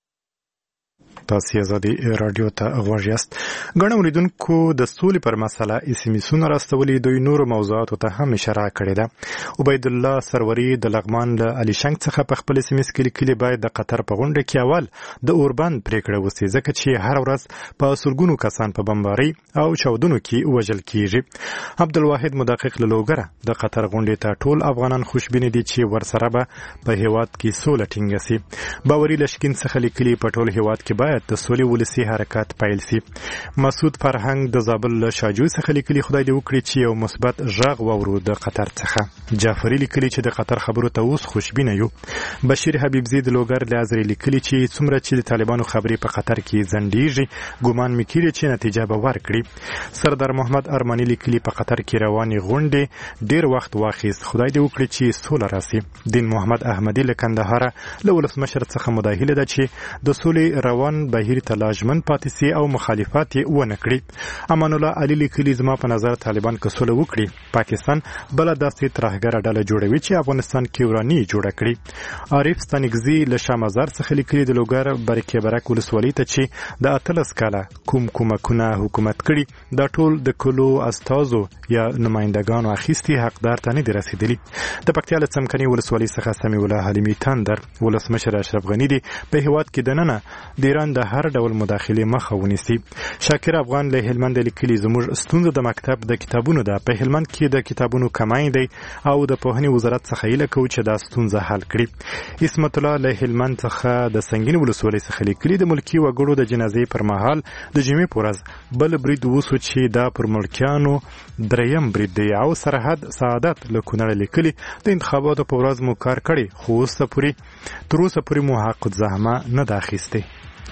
S2: تاسو آزادي رادیو ته غوږ یاست. ګڼ اوریدونکو د سولې پر مسله اسمسونه راستولي دوی نور موضوعاتو ته هم اشاره کړې ده. عبید الله سروري د لغمان له علي شنګ څخه په خپل اسمس کې لیکلي باید د قطر په غونډه کې اول د اوربند پریکړه وسی ځکه چې هر ورځ په سلګونو کسان په بمباري او چاودنو کې وژل کیږي. عبدالواحد مدقق له لوګره د قطر غونډې ته ټول افغانان خوشبینه دي چې ورسره به په هیواد کې سوله ټینګه سي. باوري لشکین څخه لیکلي په ټول هیواد کې باید د سولې ولسی حرکت پیل سي. مسعود فرهنګ د زابل له شاجوی څخه لیکلي خدای دې وکړي چې یو مثبت ژغ واورو د قطر څخه. جعفری لیکلي چې د قطر خبرو ته اوس خوشبینه یو. بشیر حبیبزی د لوګر له ازري لیکلي چې څومره چې د طالبانو خبرې په قطر کې زندېږي ګومان میکړي چې نتیجه به ورکړي. سردار محمد ارمانی لیکلي په قطر کې رواني غونډې ډیر وخت واخیست خدای دې وکړي چې سوله راسي. دین محمد احمدی له کندهار له ولسمشر څخه مداهله ده چې د سولې روان بهیر ته لاجمن پاتې سي او مخالفت یې ونه کړي. امان الله علي لیکلي زما په نظر طالبان که سوله وکړي پاکستان بل داسې ترهګره ډله جوړوي چې افغانستان کې ورانی جوړه کړي. عارف ستانګزي له شامزار څخه لیکلي د لوګر برکې برک ولسوالۍ ته چې د 13 کاله کومکونه حکومت کړي دا ټول د کلو استازو یا نمائندگانو اخیستي حقدار ته نه دي رسیدلي. د پکتیا له څمکني ولسوالۍ څخه سمیع الله حلیمي تندر ولسمشر اشرف غنی دی په هیواد کې دننه د ایران د هر ډول مداخله مخه ونیسي. شاکر افغان له هلمند لیکلي زموږ ستونزه د مکتب د کتابونو ده. په هلمند کې د کتابونو کمای دی او د پوهنې وزارت څخه یې لکه چې دا ستونزه حل کړي. اسمت الله له هلمند څخه د سنگین ولسوالۍ څخه لیکلي د ملکی وګړو د جنازې پر مهال د جمعې په ورځ بل برید وسو چې دا پر ملکیانو دریم برید دی او سرحد سعادت له کونړ لیکلي د انتخاباتو په ورځ مو کار کړي خو تر اوسه پورې مو حق الزحمه نه ده اخیستی.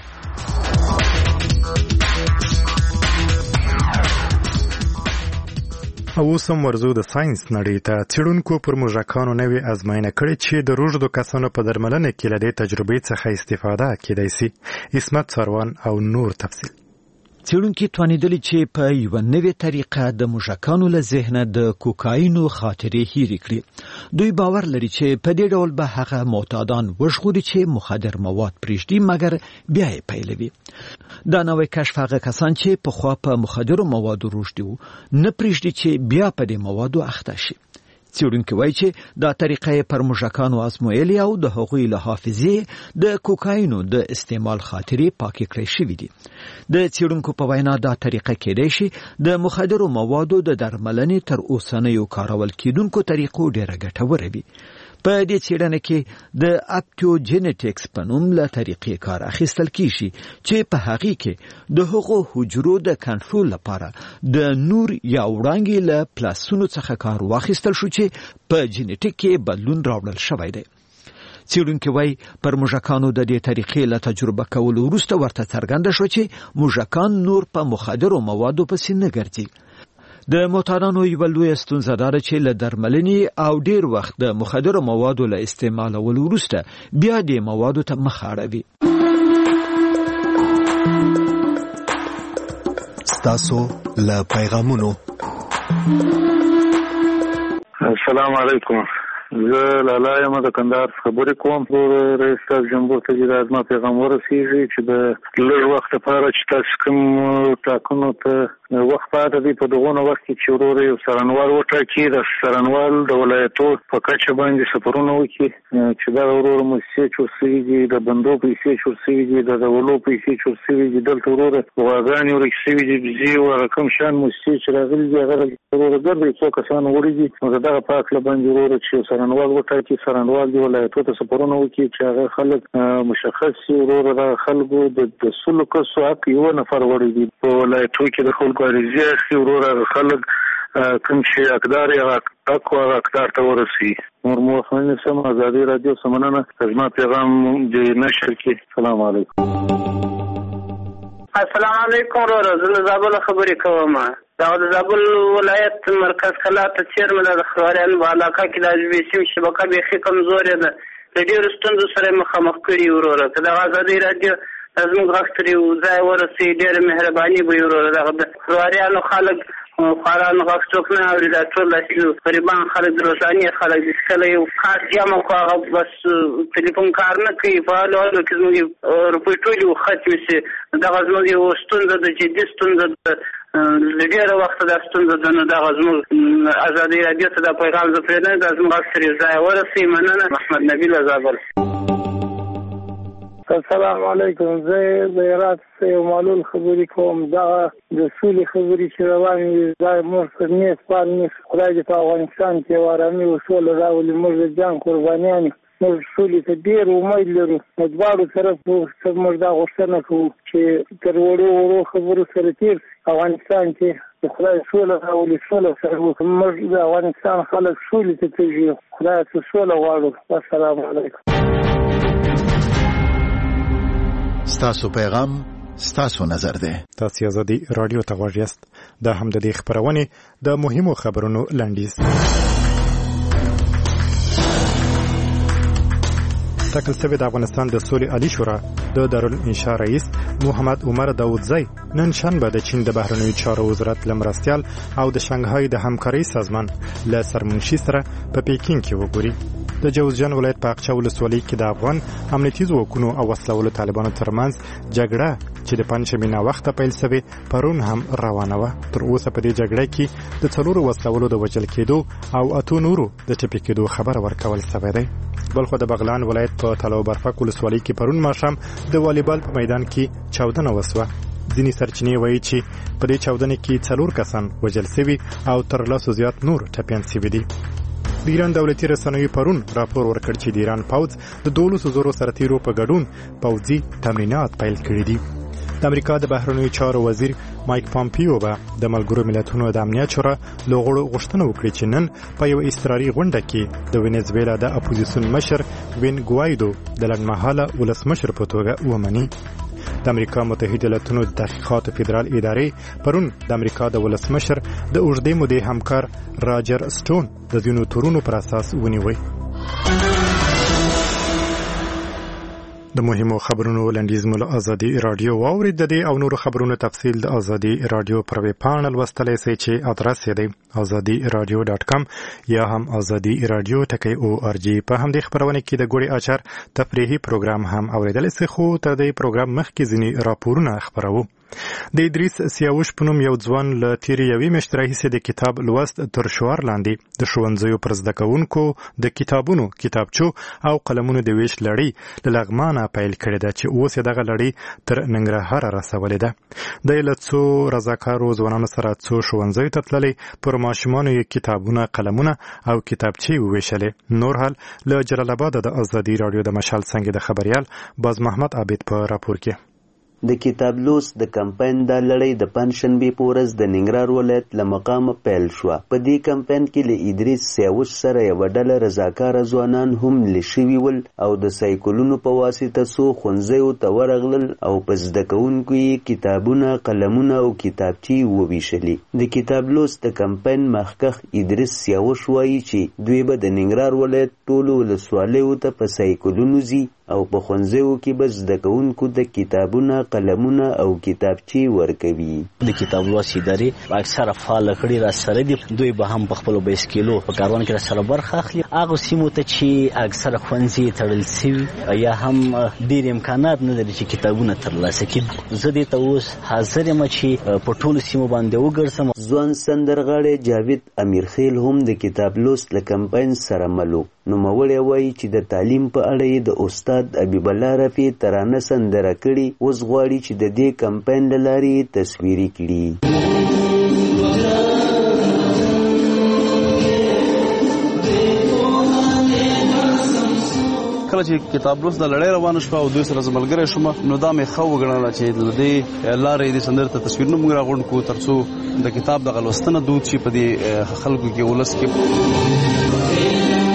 S2: اوس هم ورزو د ساينس نړۍ ته. څېړونکو پر موږکانو نوې ازموینه کړې چې د روږدو کسانو په درملنه کې له دې تجربې څخه استفاده کېدای شي. اسمت سروان او نور تفصیل.
S13: څېړونکي توانېدلي چې په یوه نوې طریقه د موږکانو له ذهنه د کوکاینو خاطرې هېرې کړي. دوی باور لري چې په دې ډول به هغه معتادان وژغوري چې مخدر مواد پرېږدي مګر بیا یې پیلوي. دا نوی کشف هغه کسان چې پخوا په مخدرو موادو روږدي وو نه پرېږدي چې بیا په دې موادو اخته شي. څېړونکي وایي چې دا طریقه یې پر موږکانو ازمویلې او د هغوی له حافظې د کوکاینو د استعمال خاطرې پاکې کړی شوي دي. د څېړونکو په وینا دا طریقه کېدای شي د مخدرو موادو د درملنې تر اوسنیو کارول کېدونکو طریقو ډېره ګټوره وي. په دې څېړنه کې د اپټوجینټکس په نوم له طریقې کار اخیستل کیږي چې په هغې کې د هغو حجرو د کنټرول لپاره د نور یا وړانګې له پلاسونو څخه کار واخیستل شو چې په جینټیک کې بدلون راوړل شوی دی. څېړونکي وایي پر موږکانو د دې طریقې له تجربه کولو وروسته ورته څرګنده شوه چې موږکان نور په مخدرو موادو پسې نه ګرځي. د معتادانو یوه لویه ستونزه دا ده چې له درملنې او ډیر وخت د مخدرو موادو له استعمالولو وروسته بیا دې موادو ته مخ اړوي.
S14: ستاسو له پیغامونو.
S15: السلام علیکم. زه لالا یم د کندهار خبرې کوم. رئیس صاحب جمهور ته د ما پیغام ورسیږي چې د لږ وخت لپاره چې تاسو کوم ټاکنو ته وخت پاتې دی په دغه وخت کې چې ورور یو څارنوال وټاکي، د څارنوال د ولایتو په کچه باندې سفرونه وکړي چې دا ورور موسسې چورسوي دي، د بندو پیسې چورسوي دي، د دولو پیسې چورسوي دي، دلته ورور غواګانې ورکې شوي دي، بزي او رقم شان موسسې چې راغلي دي هغه ورور ګرځي څو کسان وړي دي. نو دغه په هکله باندې ورور چې څارنوال وټاکي، څارنوال د ولایتو ته سفرونه وکړي چې هغه خلک مشخص شي. ورور د خلکو د سلو کسو حق یو نفر وړي دي په ولایتو کې د خلکو عریضې اخلي. ورور هغه خلک کوم چې حقدار یې حق او حقدار ته ورسي. نور موافقه سم ازادي رادیو سمنانه زما پیغام د نشر کې. السلام علیکم.
S16: السلام علیکم ورور. زه زابل خبرې کوم. دا د زابل ولایت مرکز کلا ته چیرمن د خرواريان په علاقه کې د سیم شبکه به کمزورې ده. د ډېر ستونزو سره مخامخ کړي ورور. دا ازادي رادیو زموږ غوښتنې ځای ورسي ډېر مهرباني به ورور. دا د خرواريانو خلک خاران غوښ څوک نه اوري. دا ټول داسې غریبان خلک روزاني خلک د کله یو خاص جامه کو هغه بس ټلیفون کار نه کوي. په حالو کې زموږ روپۍ ټولې ختمې شي. دغه زموږ یو ستونزه د جدي ستونزه ډېر وخت د ستونزه د نه دغه زموږ ازادي رادیو ته د پیغام زه پرې نه د زموږ غوښتنې ځای ورسي. مننه. محمد نبیل زابل.
S17: السلام علیکم. زه د هرات یو معلول خبرې کوم. دا د سولې خبرې چې روانې دي دا موږ پر نیت پال خدای دې په افغانستان کې ارامي او سوله راولي. موږ د جان قربانیان موږ سولې ته ډېر امید لرو. د دواړو طرف موږ دا غوښتنه کوو چې تر وړو خبرو سره تېر افغانستان کې د خدای سوله راولي. سوله سره موږ د افغانستان خلک سولې ته تږي. خدای ته سوله غواړو. السلام علیکم.
S14: ستاسو پیغام ستاسو نظر ده.
S2: تاسو ازادي رادیو ته غواړئ. دا هم د دې خبرونه د مهمو خبرونو لاندیز. ټاکل شوی د افغانستان د سولې عالی شورا د دارالانشاء رئیس محمد عمر داودزی نن شنبه د چین د بهرنیو چارو وزارت لمرستیال او د شانګهای د همکارۍ سازمان له سرمنشي سره په پیکینګ کې وګوري. د جوزجان ولایت په اقچه ولسوالۍ کې د افغان امنیتي ځواکونو او وسلوالو طالبانو ترمنځ جګړه چې د پنځمې ناوخته پیل شوې پرون هم روانه وه. تر اوسه په دې جګړه کې د 4 وسلوالو د وژل کېدو او 8 نورو د ټپي کېدو خبر ورکول شوی دی. بلخو د بغلان ولایت په تلو برفک ولسوالۍ کې پرون ماښام د والیبال په میدان کې چاودنه وسوه. ځینې سرچینې وایي چې په دې چاودنې کې 4 کسان وژل شوي او تر 200 زیات نور ټپیان شوي دي. د ایران دولتي رسنیو پرون راپور ورکړ چې د ایران پوځ د 12 زورو سرتیرو په ګډون پوځي تمرینات پیل کړي دي. د امریکا د بهرنیو چارو وزیر مایک پامپیو به د ملګرو ملتونو د امنیت شورا لغړو غوښتنه وکړي چې نن په یو استراري غونډه کې د وینزویلا د اپوزیسیون مشر وین ګوایدو د لنډمهاله ولسمشر په توګه ومني. د امریکا متحده ایالاتو د تحقیقاتو فدرال ادارې پرون د امریکا د ولسمشر د اوږدې مودې همکار راجر سټون د ځینو تورونو پر اساس ونیوي. د مهمو خبرونو لاندیز مول ازادي رادیو واورید. د دې او نورو خبرونو تفصیل د ازادي رادیو پر ویب پاڼه لوستلای شئ چې ادرس یې دی azadiradio.com یا هم azadiradio.org. په همدې خبرونه کې د ګوري اچار تفریحي پروګرام هم اوریدل شي. خو تر دې پروګرام مخکې ځینې راپورونه خبرو. د ادریس سیاوش په نوم یو ځوان له تیرې یوې میاشتې راهیسې د کتاب لوست تر شعار لاندې د ښوونځیو پر زده کوونکو د کتابونو، کتابچو او قلمونو د ویش لړۍ له لغمانه پیل کړې ده چې اوس یې دغه لړۍ تر ننګرهار رسولې ده. د له څو رضاکارو ځوانانو سره څو ښوونځیو ته تللی، پر ماشومانو یې کتابونه، قلمونه او کتابچې وویشلې. نور حال له جلال آباد د ازادي رادیو د مشال څنګه د خبريال باز محمد عابد په راپور کې.
S18: د کتاب لوست د کمپاین د لړۍ د پنځشنبې په ورځ د ننګرهار ولایت له مقامه پیل شوه. په دې کمپاین کې له ادریس سیاوش سره یوه ډله رضاکاره ځوانان هم لیږ شوي ول او د سایکلونو په واسطه څو ښوونځیو ته ورغلل او په زده کوونکو یې کتابونه، قلمونه او کتابچې وویشلې. د کتاب لوست د کمپاین مخکښ ادریس سیاوش وایي چې دوی به د ننګرهار ولایت ټولو ولسوالیو ته په سایکلونو ځي او په ښوونځیو کې به زده کوونکو ته کتابونه، قلمونه او کتابچې ورکوي.
S19: د کتاب لوست ادارې اکثره فعال کړي را سره دي. دوی به هم په خپل بایسکلو په کاروان کې را سره برخه اخلي. هغه سیمو ته چې اکثره ښوونځي تړل شوي یا هم ډېر امکانات نه لري چې کتابونه ترلاسه کړي. زه دې ته اوس حاضر یم چې په ټولو سیمو باندې وګرځم.
S18: ځوان سندرغاړی جاوید امیرخیل هم د کتاب لوست له کمپاین سره مل و. نوموړی وایي چې د تعلیم په اړه یې د استاد حبیب الله رفیع ترانه سندره کړي. اوس غواړي چې د دې کمپاین له لارې تصویري کړي.
S20: کله چې کتاب لوست د لړۍ روانه شوه او دوی سره زه ملګری شوم نو دا مې ښه وګڼله چې له دې لارې دې سندرې ته تصویرونه موږ راغونډ کړو تر څو د کتاب دغه لوستنه دود شي په دې خلکو کې، ولس کې.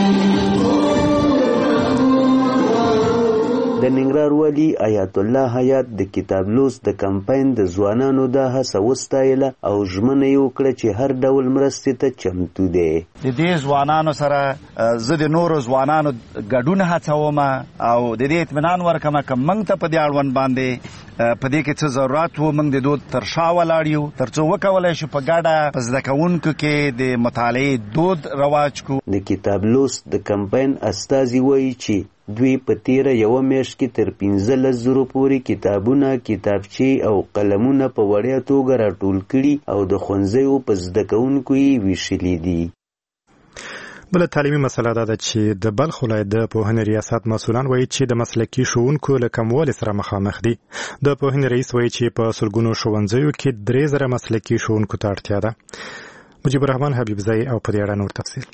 S18: د ننګرهار والي آیت الله حیات د کتاب لوست د کمپاین د ځوانانو دا هڅه وستایله او ژمنه یې وکړه چې هر ډول مرستې ته چمتو دی.
S21: د دې ځوانانو سره زه د نورو ځوانانو ګډون هڅوم او د دې اطمینان ورکوم که موږ ته په دې اړوند باندې په دې کې څه ضرورت و موږ د دود تر شا ولاړ یو تر څو وکولی شو په ګډه په زده کوونکو کې د مطالعې دود رواج کړو.
S18: د کتاب لوست د کمپاین استازي وایي چې دوی په تیره یوه میاشت کې تر 15,000 پورې کتابونه، کتابچې او قلمونه په وړیا توګه راټول کړي او د ښوونځیو په زده کوونکو یې ویشلي دي.
S2: بله تعلیمي مسله دا ده چې د بلخ ولایت د پوهنې ریاست مسؤلان وایي چې د مسلکي ښوونکو له کموالي سره مخامخ دي. د پوهنې رئیس وایي چې په سلګونو ښوونځیو کې 3,000 مسلکي ښوونکو ته اړتیا ده. مجيب الرحمن حبیبزی او په دې اړه نور تفصیل.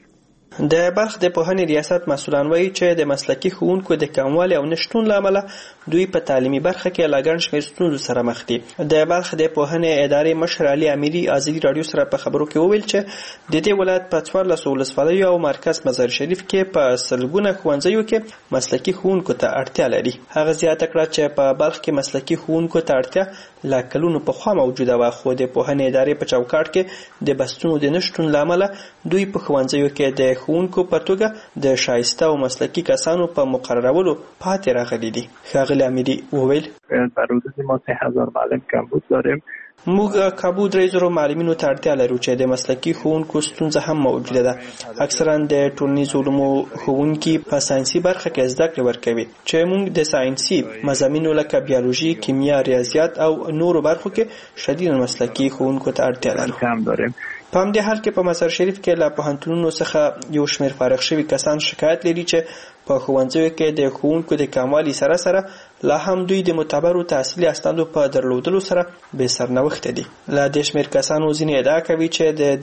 S22: د بلخ د پوهنې ریاست مسؤلان وایي چې د مسلکي ښوونکو د کموالي او نشټون له امله دوی په تعلیمي برخه کې له ګڼ شمېر ستونزو سره مخ دي. د بلخ د پوهنې ادارې مشر علي امیري ازادي راډیو سره په خبرو کې وویل چې د دې ولایت په 14 ولسوالیو او مرکز مزار شریف کې په سلګونه ښوونځیو کې مسلکي ښوونکو ته اړتیا لري. هغه زیاته کړه چې په بلخ کې مسلکي ښوونکو ته اړتیا لا کلونو پخوا موجوده وه، خو د پوهنې ادارې په چوکاټ کې د بستونو د نشتون له امله دوی په ښوونځیو کې د ښوونکو په توګه د شایسته او مسلکي کسانو په مقررولو پاتې راغلي دي. ښاغلي امیري وویل
S23: در حدود ما 3000 معلم کمبود داریم.
S22: موږ کابو 3,000 معلمینو ته اړتیا لرو چې د مسلکي ښوونکو ستونزه هم موجوده ده. اکثرا د ټولنیزو علومو ښوونکي په ساینسي برخه کې زده کړې ورکوي چې موږ د ساینسي مضامینو لکه بیولوژي، کیمیا، ریاضیات او نورو برخو کې شدید مسلکي ښوونکو ته اړتیا لرو. په همدې حال کې په مزار شریف کې له پوهنتونونو څخه یو شمېر فارغ شوي کسان شکایت لري چې په ښوونځیو کې د ښوونکو د کموالي سره سره لا هم دوی د معتبرو تحصیلي اسنادو په درلودلو سره بې سرنوښته دي. له دې شمېر کسانو ځینې ادعا کوي چې د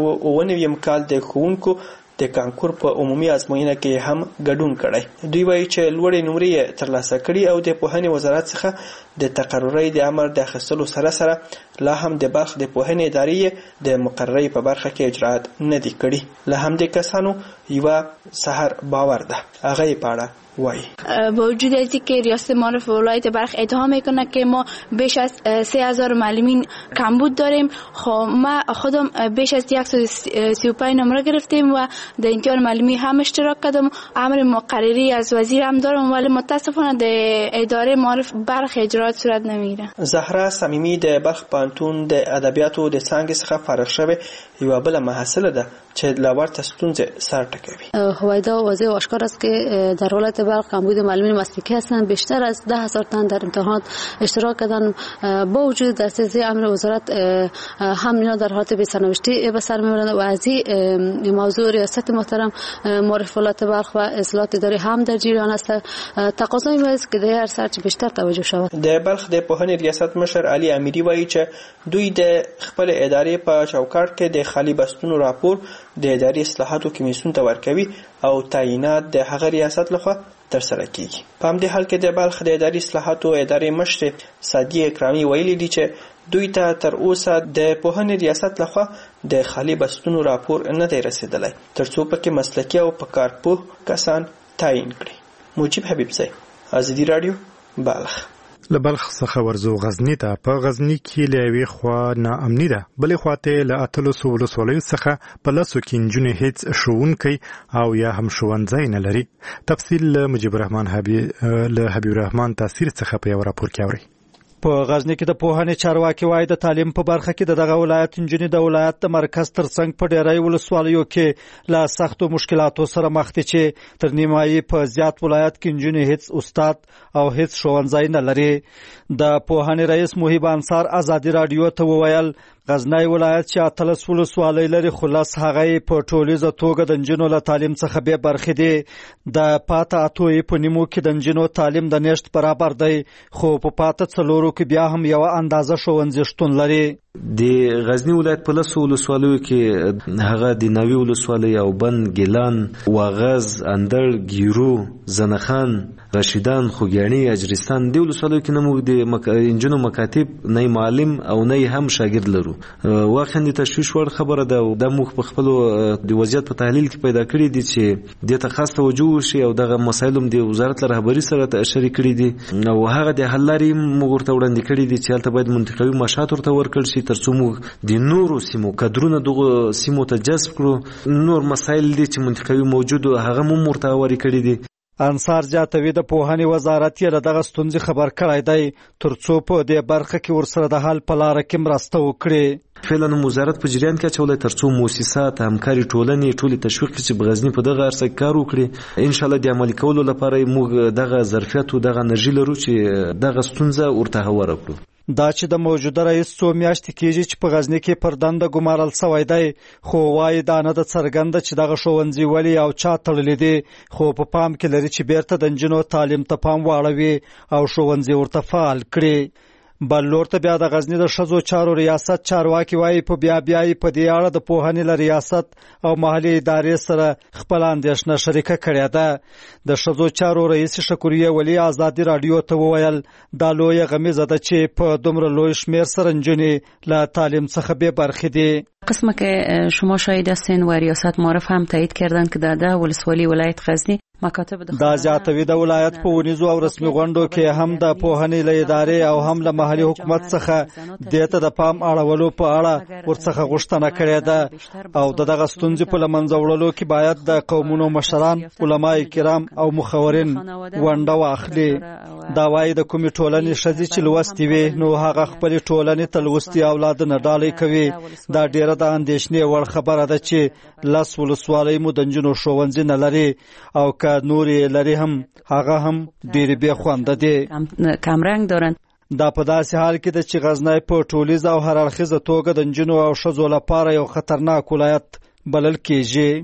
S22: 1999 کال د ښوونکو د کانکور په عمومي ازموینه کې هم ګډون کړی. دوی وایي چې لوړې نمرې ترلاسه کړي او د پوهنې وزارت څخه د تقرري د امر د اخیستلو سره سره لا هم د بلخ د پوهنې ادارې د مقرري په برخه کې اجرات نه دي کړي. له همدې کسانو یوه سحر باور ده. هغه یې په اړه وای
S24: با وجود اینکه که ریاست معارف ولایت بلخ ادعا میکنه که ما بیش از 3000 معلمین کمبود داریم، خب ما خودم بیش از 135 نمره گرفتیم و در امتحان معلمی هم اشتراک کردم. امر مقرری از وزیر هم دارم ولی متاسفانه در اداره معارف بلخ اجرات صورت نمیگیره.
S22: زهرا صمیمی د بلخ پوهنتون د ادبیاتو د څانګې څخه فارغ شوه یوه بله محصله ده چې له ورته ستونزې سر ټکوي.
S25: هویدا واضح و آشکار است که در ولایت بلخ کمبود معلمین مسلکی هستند. بیشتر از 10,000 تن در امتحانات اشتراک کردند. با وجود دسترسی امر وزارت هم اینا در حالت بی‌سرنوشتی به سر میبرند و از این موضوع ریاست محترم معارف ولایت بلخ و اصلاحات اداری هم در جریان است. تقاضای ما است که در هر سرچ بیشتر توجه شود.
S22: د بلخ د پوهنې ریاست مشر علي امیري وایي چې دوی د خپل ادارې په چوکاټ کې د خالي بستونو راپور د اداري اصلاحاتو کمیسیون ته ورکوي او تعیینات د هغه ریاست لخوا ترسره کیږي. په همدې حال کې د بلخ د اداري اصلاحاتو ادارې مشر سادی اکرامي ویلي دي چې دوی ته تر اوسه د پوهنې ریاست لخوا د خالي بستونو راپور نه دی رسیدلی ترڅو پکې مسلکي او په کار پوه کسان تعیین کړي. موجب حبیبزی، ازادي رادیو، بلخ.
S2: له بلخ څخه ورځو غزنی ته. په غزنی کې له یوې خوا ناامني ده، بلې خواته له 13 ولسوالیو څخه په لسو کې نجونې هیڅ ښوونکی او یا هم ښوونځی نه لري. تفصیل له مجيب الرحمن حبیب الرحمن تاثیر څخه په یو راپور کې اوري.
S1: په غزنی کې د پوهنې چارواکي وايي د تعلیم په برخه کې دغه ولایت نجونې د ولایت د مرکز ترڅنګ په ډیری ولسوالیو کې له سختو مشکلاتو سره مخ دي چې تر نیمایي په زیات ولایت کې نجونې هیڅ استاد او هیڅ ښوونځی نه لري. د پوهنې رئیس محیب انصار ازادي رادیو ته وویل غزنی ولایت چې 13 ولسوالۍ لري خلاص هغه په ټولیزه توګه د نجونو له تعلیم څخه به برخې دي. د پاته اتوې په نیمو کې د نجونو تعلیم د نشټ برابر دی، خو په پاته څلورو کې بیا هم یو اندازه ښوونځي شتون لري.
S3: د غزنی ولایت په لسو ولسوالیو کې هغه د ناوی ولسوالۍ او بند، ګیلان، واغز، اندړ، ګیرو، زنخان، رشیدان، خوګیاڼي، اجرستان د ولسوالیو کې نموږ د انجونو مکاتب نه معلم او نه هم شاګرد لرو. واقعا د تشویش وړ خبره ده او د موږ په خپل د وضعیت په تحلیل کې پیدا کړی دي چې د تخصص توجه وشي او دغه مسایلوم د وزارت رهبری سره شریک کړی دي او هغه د حل لارې موږ ورته وړاندې کړی دي چې هلته باید منطقوي معاشات ورته ورکړل شي ترڅو موږ د نورو سیمو کادرونه دغه سیمو ته جذب کړو. نور مسایل دي چې منطقوي موجود هغه مو ورته وري کړی دي.
S1: انصار زیاتوي د پوهنې وزارت یې له دغه ستونزې خبر کړی دی ترڅو په دې برخه کې ورسره د حل په لاره کې مرسته وکړي.
S3: فعلا وزارت په جریان کې اچولی ترڅو مؤسسات همکاري ټولنې ټولې تشویق کړي چې په غزني په دغه عرصه کې کار وکړي. ان شاء الله د عملي کولو لپاره موږ دغه ظرفیت او دغه انرژي لرو چې دغه ستونزه ورته هواره کړو.
S1: دا چې د موجوده رئیس څو میاشتې کېږي چې په غزني کې پر دنده ګمارل شوی دی، خو وایي دا نه ده څرګنده چې دغه ښوونځي ولې او چا تړلی دي، خو په پام کې لري چې بیرته د نجونو تعلیم ته پام واړوي او ښوونځي ورته فعال کړي. بل لور ته بیا د غزني د ښځو چارو ریاست چارواکي وایي په بیا په دې اړه د پوهنې له ریاست او محلي ادارې سره خپل اندېښنه شریکه کړې ده. د ښځو چارو رئیس شکوریه ولی ازادي رادیو ته وویل دا لویه غمیزه ده چې په دومره لوی شمیر سره نجونې له تعلیم څخه بې برخې دي.
S4: قسمه که شما شاهد هستین و ریاست معرف هم تایید کردن که در ولسوالی ولایت غزنی
S1: دا زیاتوي د ولایت په ونیزو او رسمي غونډو کې هم د پوهنې له ادارې او هم له محلي حکومت څخه دته د پام اړولو په اړه ورڅخه غوښتنه کړې ده او دغه ستونزې په لمنځه وړلو کې باید د قومونو مشران، علماء کرام او مخورین ونډه واخلي. دا وايي د کومې ټولنې ښځې چې لوستې وي نو هغه خپل ټولنې ته لوستي اولاد نه ډالۍ کوي. دا ډیره د اندېښنې وړ خبره ده چې لس ولسوالۍ مو د نجونو ښوونځي نه لري او نورې لري هم هغه هم ډېرې بې خونده دي،
S4: کمرنګ دارن.
S1: دا په داسې حال کې ده چې غزنی په ټولیزه او هر اړخیزه توګه د نجونو او ښځو لپاره یو خطرناک ولایت بلل کېږي.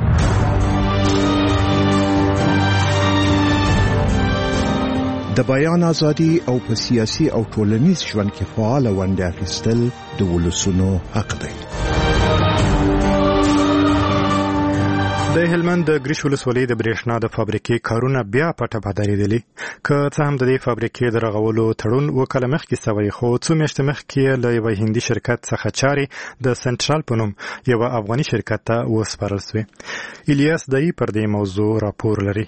S11: د بیان ازادي او په سیاسي او ټولنیز ژوند کې فعال ونډه اخیستل د ولسونو حق دی.
S2: د هلمند د ګریش ولسوالۍ د برېښنا د فابریکې کارونه بیا پټه پاتېدلي. که څه هم د دې فابریکې د رغولو تړون وکاله مخکې سوی، خو څو میاشتې مخکې له یوه هندي شرکت څخه چارې د سنټرال په نوم یوه افغاني شرکت ته وسپارل سوې. الیاس دایي پر دې موضوع راپور لري.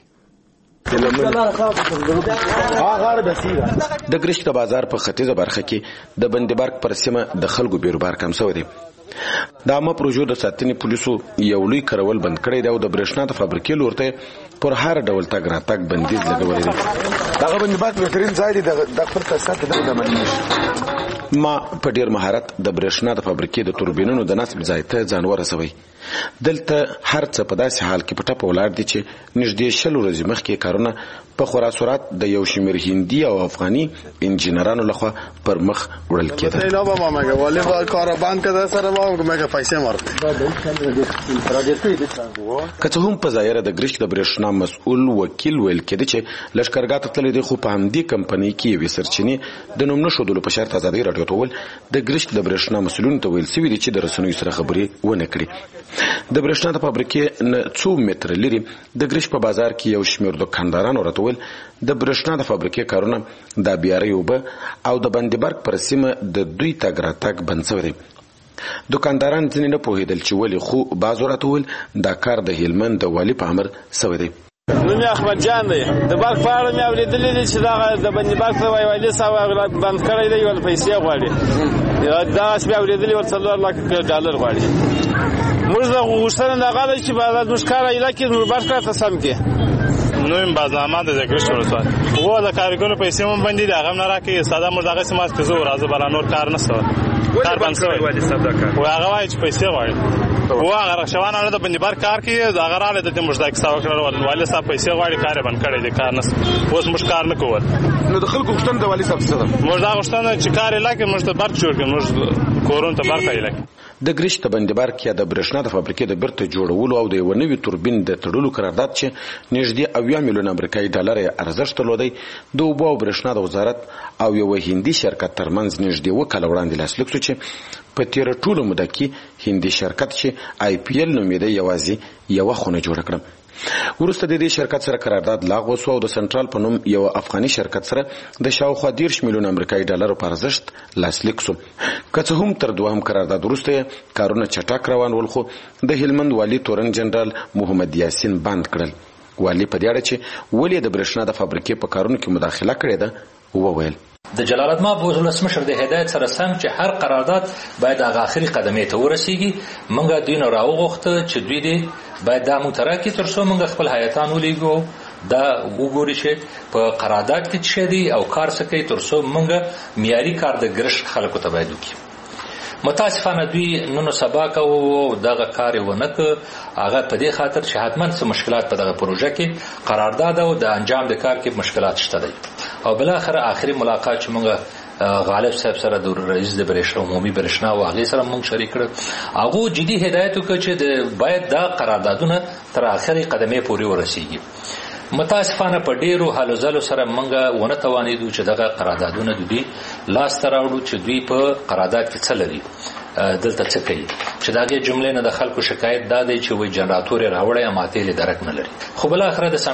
S8: د ګریش د بازار په ختیځه برخه کې د بندیبرګ پر سیمه د خلکو بیروبار کم شوی دی. د عامه پروژو د ساتنې پولیسو یو لوی کارول بند کړی دی او د برېښنا د فابریکې لور ته پر هر ډول تګ راتګ بندیز لګولی دی.
S9: دغه بندیبرګ بهترین ځای دی د خپل تاسیسات د عملي.
S8: ما په ډیر مهارت د برېښنا د فابریکې د توربینونو د نصب ځای ته ځان ورسوي. دلته هر څه په داسې حال کې په ټپه ولاړ دي چې نږدې 100 ورځې مخکې کارونه په خورا سرعت د یو شمېر هندي او افغاني انجینرانو لخوا پر مخ وړل کېدل. که څه هم په ظاهره د ګریش د برېښنا مسؤل وکیل ویل کېده چې لښکرګاه ته تللی دی، خو په همدې کمپنۍ کې یوې سرچینې د نوم نه ښودلو په شرط ازادي راډیو ته وویل د ګریش د برېښنا مسؤلینو ته ویل سوي دي چې د رسنیو سره خبرې ونه کړي. د برېښنا د فابریکې نه څو متره لري د ګرش په بازار کې یو شمېر دکانداران ورتول د برېښنا د فابریکې کارونه د بیاري اوبه او د بندیبرګ پر سیمه د دوی تګ راتګ بند شوی دی. دکانداران ځینې نه پوهېدل چې ولې، خو بعض ورتول دا کار د هلمند د والي په امر شوی دی.
S5: نوم یې احمد جان دی. د برق په اړه مې اورېدلي دي چې دغه د بندیبرګ ته والي صاحب بند کړی دی، ول پیسې غواړي. دغسې مې اورېدلي ول 4 لک ډالر غواړي. موږ د غوښتنه دغه ده چې باید موږ کار علاقې نور برق راته سم کړي. نوم بازنامه د ذکرش ولسوالۍ و د کارګرو پیسې هم بندي دي، هغه هم نه راکوي. ساده موږ دغسې ماسک زه ورځه بله نور کار نشته، کار بند شوی. و هغه وایي چې پیسې غواړي. و هغه رخشوان نه د بندیبرګ کار کوي، هغه راغلی د دې موږ دا کیسه وکړه، والي صاحب پیسې غواړي، کار یې بند کړی دی، کار نشته. اوس موږ کار نه کوو.
S9: نو د خلکو غوښتنه د والي صاحب څه ده؟
S5: موږ دا غوښتنه چې کار یې لکه موږ ته برق جوړ کړي، موږ کورونو ته برق یې لکه
S8: د ګرش د بندیبرګ یا د برېښنا د فابریکې د بیرته جوړولو او د یو نوي توربین د تړلو قرارداد چې نږدې 80 میلیون امریکایي ډالر ارزښت درلودی د اوبو او برېښنا د وزارت او یو هندي شرکت ترمنځ نږدې 2 کاله وړاندې لاسلیک شو، چې په تیره ټوله موده کې هندي شرکت چې IPL نومېده یوازې یوه خونه جوړه کړه. وروسته د دې شرکت سره قرارداد لغوه شو او د سنټرال په نوم یو افغاني شرکت سره د شاوخوا 10 میلیون امریکایي ډالر په ارزښت لاسلیک شو. که څه هم تر دوهم قرارداد وروسته کارونه چټک روان ول، خو د هلمند والي تورن جنرال محمد یاسین بند کړل. والي په دې اړه چې ولې د برېښنا د فابریکې په کارونو کې مداخله کړې ده وویل.
S6: د جلال اباد ولسمشر د هدایت سره سم چې هر قرارداد باید هغه اخري قدمې ته ورسیږي. موږ دوی نه راوغوښته چې دوی دې باید دا موږ تراکي تر څو موږ خپل هیاتان ولیږو، دا وګوري چې په قرارداد کې څه دي او کار څه کوي، تر څو موږ معیاري کار د ګرش خلکو ته باید وکړو. متاسفانه دوی نن سبا کوو دغه کار ونه ک، هغه په دې خاطر چې حتما څه مشکلات په دغه پروژه کې قرارداد او د انجام د کار کې مشکلات شته دي. او بل اخر اخري ملاقات چې موږ غالب صاحب سره د رئیس د برېښنا عمومي برېښنا او هغه سره موږ شریک کړ، هغه جدي هدایت وکړ چې باید دا قراردادونه تر اخري قدمې پورې ورسیږي. متاسفانه په ډیرو حالو ځلو سره موږ ونه توانیدو چې دغه قراردادونه دوی لاس ته راوړو چې دوی په قرارداد کې څه لري، دلته څه کوي، چې دغه جملې نه د خلکو شکایت دا دی چې وایي جنراتور یې راوړی اما تیل یې درک نه لري. خو بل اخره د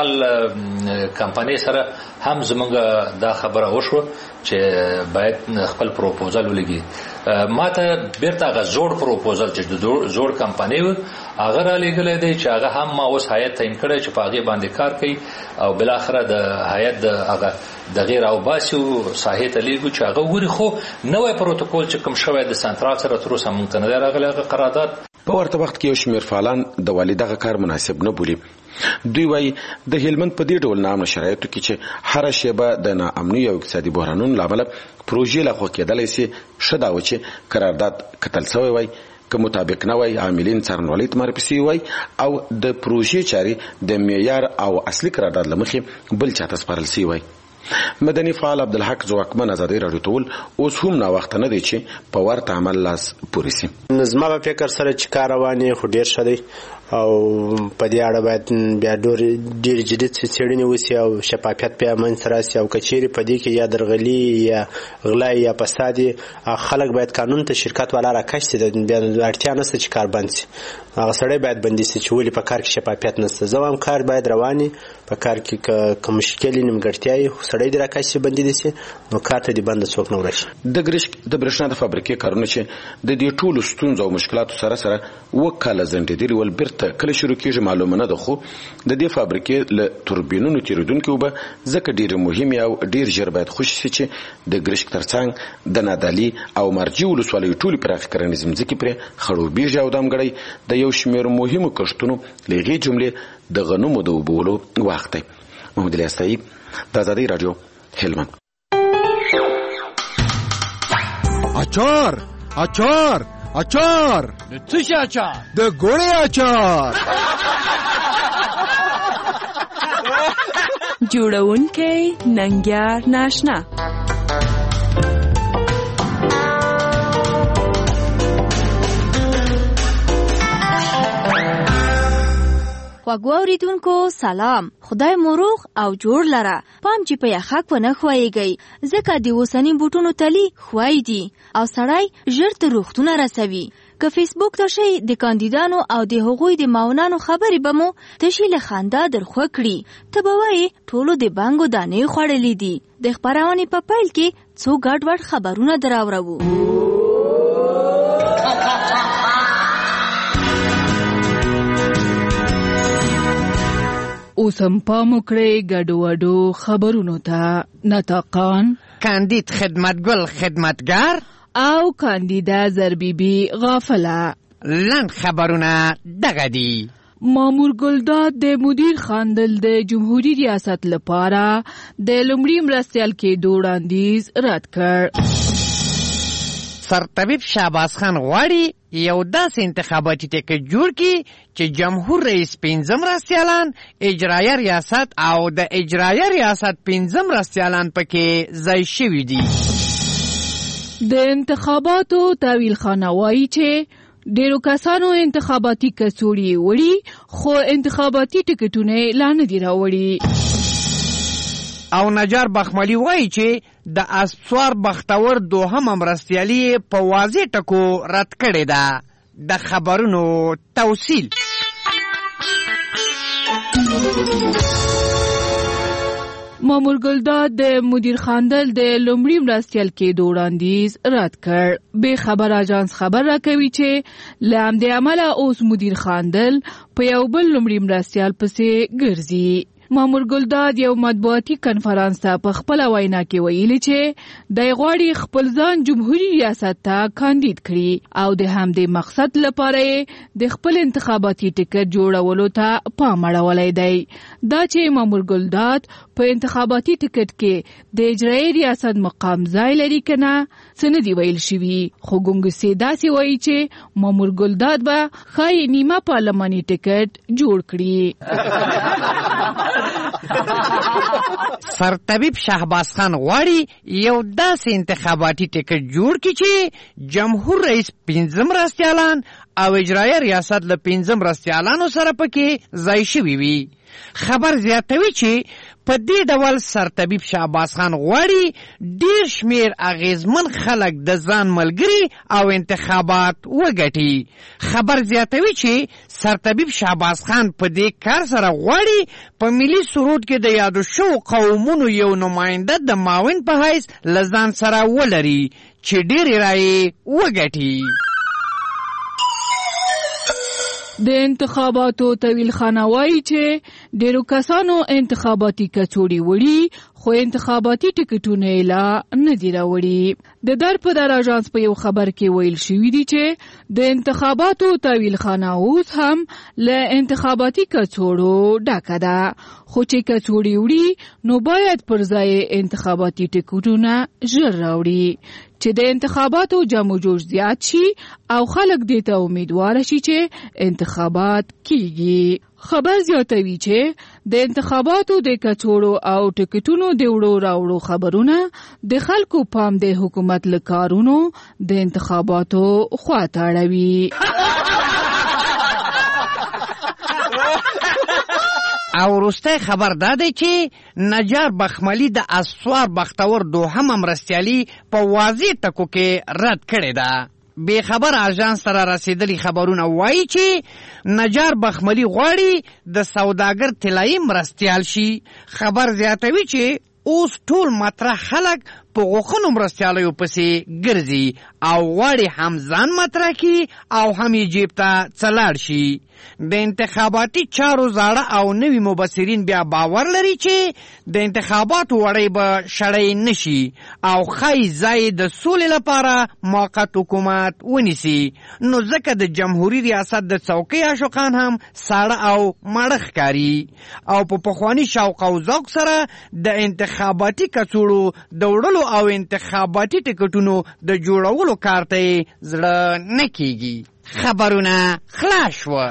S6: سنټرال کمپنۍ سره هم زموږ دا خبره وشوه چې باید خپل پروپوزل ولګي. ما ته بیرته هغه زوړ پروپوزل چې د زوړ کمپنۍ و هغه را لېږلی دی چې هغه هم ما اوس هیات تعیین کړی چې په هغې باندې کار کوي او بالاخره د هیات د هغه دغې راوباسي او ساحې ته لېږو چې هغه وګوري. خو نوی پروتوکول چې کوم شوی د سنټرال سره تر اوسه موږ ته نه دی راغلی هغه قرارداد.
S8: په ورته وخت کې یو شمېر فعالان د والي دغه کار مناسب نه بولي. دوی وایي د هلمند په دې ډول ناامنه شرایطو کې چې هره شیبه د ناامنۍ او اقتصادي بحرانونو له امله پروژې لغوه کېدلی سي، ښه دا و چې قرارداد کتل شوی وای، که مطابق نه وای عاملین څارنوالۍ ته معرفي سوي وای او د پروژې چارې د معیار او اصلي قرارداد له مخې بل چاته سپارل سوي وای. مدني فعال عبدالحق ځواکمن ازادۍ راډیو ته وویل اوس هم ناوخته نه دی چې په ورته عمل لاس پورې سي.
S7: زما په فکر سره چې کار روان یې خو ډېر ښه دی او په دې اړه باید بیا ډېر جدي څېړنې وشي او شفافیت پرې منځته راسي او که چیرې په دې کې یا درغلي یا غلا یا فساد خلک باید قانون ته شرکت والا راکش سي، بیا اړتیا نشته چې کار بند سي. هغه سړی باید بندي سي چې ولې په کار کې شفافیت نشته. زه وایم کار باید رواني، په کار کې که مشکل نیمګړتیا یې سړی دې راکش سي بندي دي سي، نو کار ته دې بنده څوک نه ورشي.
S8: د برېښنا د فابریکې کارونه چې د دې ټولو ستونزو او مشکلاتو سره سره 2 کاله ځنډېدلي ول بیرته کله شروع کېږي معلومه نه ده، خو د دې فابریکې له توربینونو تېرېدونکې اوبه ځکه ډېرې مهمې او ډېر ژر باید خوشي سي چې د ګرشک ترڅنګ د نادعلي او مرجې ولسوالیو ټولې پراخې کرنیزې مځکې پرې خړوبېږي او دمګړی د یو شمېر مهمو کښتونو له هغې جملې د غنمو د اوبولو وخت دی. محمد الیاس طیب، د ازادۍ راډیو، هلمند.
S10: اچار اچار اچار د څه شي اچار؟ د ګوړې اچار.
S12: جوړونکی ننګیار ناشنا.
S26: خوږو اوریدونکو سلام، خدای مو روغ او جوړ لره. پام چې په یخک ونه ښویږئ ځکه د اوسني بوټونو تلي ښوی دي او سړی ژر تر روغتونه رسوي. که فیسبوک ته شي د کاندیدانو او د هغوی د معاونانو خبرې به مو تشي له خندا درخوا کړي. ته به وایې ټولو د بانګو دانې خوړلې دي. د خپرونې په پیل کې څو ګډوډ خبرونه دراوړو.
S13: اوس هم پام وکړئ ګډوډو خبرونو ته. نطاقان
S14: کاندید خدمتګل خدمتګار
S13: او کاندیده زربیبي غافله.
S14: لنډ خبرونه دغه دي.
S13: مامور ګلداد د مدیر خاندل د جمهوریت ریاست لپاره د لومړي مرستیال کېدو وړاندیز رد کړ.
S14: سرطبیب شهباز خان غواړي یو داسې انتخاباتي ټکټ جوړ کړي چې جمهور رئیس 15 مرستیالان، اجرایه ریاست او د اجرایه ریاست 15 مرستیالان پکې ځای شوي دي.
S13: د انتخاباتو تاویل خانه وایي چې ډیرو کسانو انتخاباتي کڅوړې وړي خو انتخاباتي ټکټونه لا نه دي راوړي.
S14: او نجار بخملی وایي چې د اسوار بختور دوهم مرستیالي په واضح ټکو رد کړې ده. د خبرونو توصیل.
S13: مامور ګلداد د مدیر خاندل د لومړي مرستیال کېدو وړاندیز رد کړ. بې خبر اژانس خبر راکوي چې له همدې امله اوس مدیر خاندل په یو بل لومړي مرستیال پسې ګرځي. مامور ګلداد یو مطبوعاتي کنفرانس ته په خپله وینا کې ویلي چې دی غواړي خپل ځان جمهوري ریاست ته کاندید کړي او د همدې مقصد لپاره یې د خپل انتخاباتي ټکټ جوړولو ته پام اړولی دی. دا چې مامور ګلداد په انتخاباتي ټکټ کې د اجرایي ریاست مقام ځای لري که نه څه نه دي ویل شوي، خو ګونګسې داسې وایي چې مامور ګلداد به ښایي نیمه پارلماني ټکټ جوړ کړي.
S14: سرطبیب شهباز خان غواړي یو داسې انتخاباتي ټکټ جوړ کړي چې جمهور رئیس 15 مرستیالان او اجرایه ریاست له 15 مرستیالانو سره پکې ځای شوي وي. خبر زیاتوي چې په دې ډول سرطبیب شهباز خان غواړي ډیر شمیر اغیزمن خلک د ځان ملګري او انتخابات وګټي. خبر زیاتوي چې سرطبیب شهباز خان په دې کار سره غواړي په ملي سرود کې د یادو شوو قومونو یو نماینده د معاون په حیث له ځان سره ولري چې ډېرې رایې وګټي.
S13: د انتخاباتو طویل خانه وایي چې ډیرو کسانو انتخاباتي کڅوړې وړي خو انتخاباتي ټکټونه یې لا نه دي راوړي. د درپدر اژانس په یو خبر کې ویل شوي دي چې د انتخاباتو طویل خانه اوس هم له انتخاباتي کڅوړو ډکه ده، خو چې کڅوړې وړي نو باید پر ځای انتخاباتي ټکټونه ژر راوړي چې د انتخاباتو جمع جوش زیات شي او خلک دې ته امیدواره شي چې انتخابات کیږي. خبر زیاتوي چې د انتخاباتو د کڅوړو او ټکټونو د وړو راوړو خبرونه د خلکو پام د حکومت له کارونو د انتخاباتو خواته اړوي.
S14: او وروستی خبر دا دی چې نجار بخملی د اسوار بختور دوهم مرستیالي په واضح ټکو کې رد کړې ده. بې خبر اژانس سره رسیدلي خبرونه وایي چې نجار بخملی غواړي د سوداګر طلایي مرستیال شي. خبر زیاتوي چې اوس ټول مطرح خلک په غوښنو مرستیالیو پسې ګرځي او غواړي هم ځان مطرح کړي او هم یې جیب ته څه لاړ شي. د انتخاباتي چارو زاړه او نوي مبصرین بیا باور لري چې د انتخاباتو وړۍ به شړۍ نشي او ښایي ځای د سولې لپاره موقت حکومت ونیسي. نو ځکه د جمهوري ریاست د څوکۍ عاشقان هم ساړه او ماړه ښکاري او په پخواني شوق او ذوق سره د انتخاباتي کڅوړو د وړلو او انتخاباتي ټکټونو د جوړولو کار ته یې زړه نه کیږي. خبرونه خلاص شوه.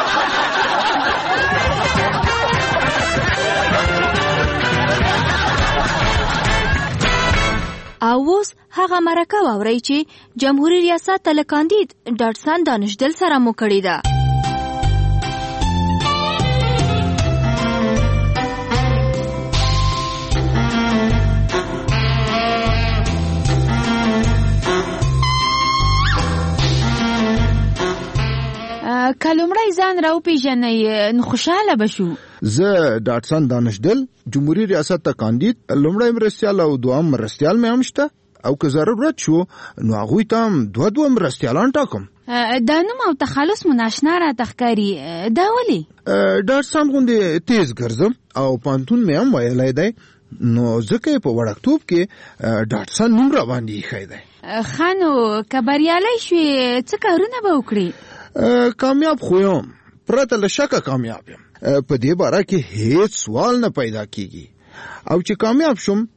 S26: او اوس هغه مرکه واورئ چې جمهوریت ریاست ته له کاندید ډاټسن دانشدل سره مو کړې ده.
S13: وای ځان راوپېژنئ نو خوشحاله به شو.
S10: زه ډاکټر دانشدل جمهوریت ریاست ته کاندید، لومړی مرستیال او دوام مرستیال مې هم شته، او که ضرورت شو نو هغوی ته هم دوه مرستیالان ټاکم.
S13: دا نوم او تخلص مو ناشنا راته ښکاري، دا ولې؟
S10: ډاکټر غوندې تیز ګرځم او پانتون مې هم ویلی دی، نو ځکه یې په وړکتوب کې ډاکټر نوم را باندې ایښی دی.
S13: ښه نو که بریالی شوې څه کارونه به وکړې؟
S10: کامیاب خو یم، پرته له شکه کامیاب یم. په دې باره کې هیڅ سوال نه پیدا کیږي. او چې کامیاب شم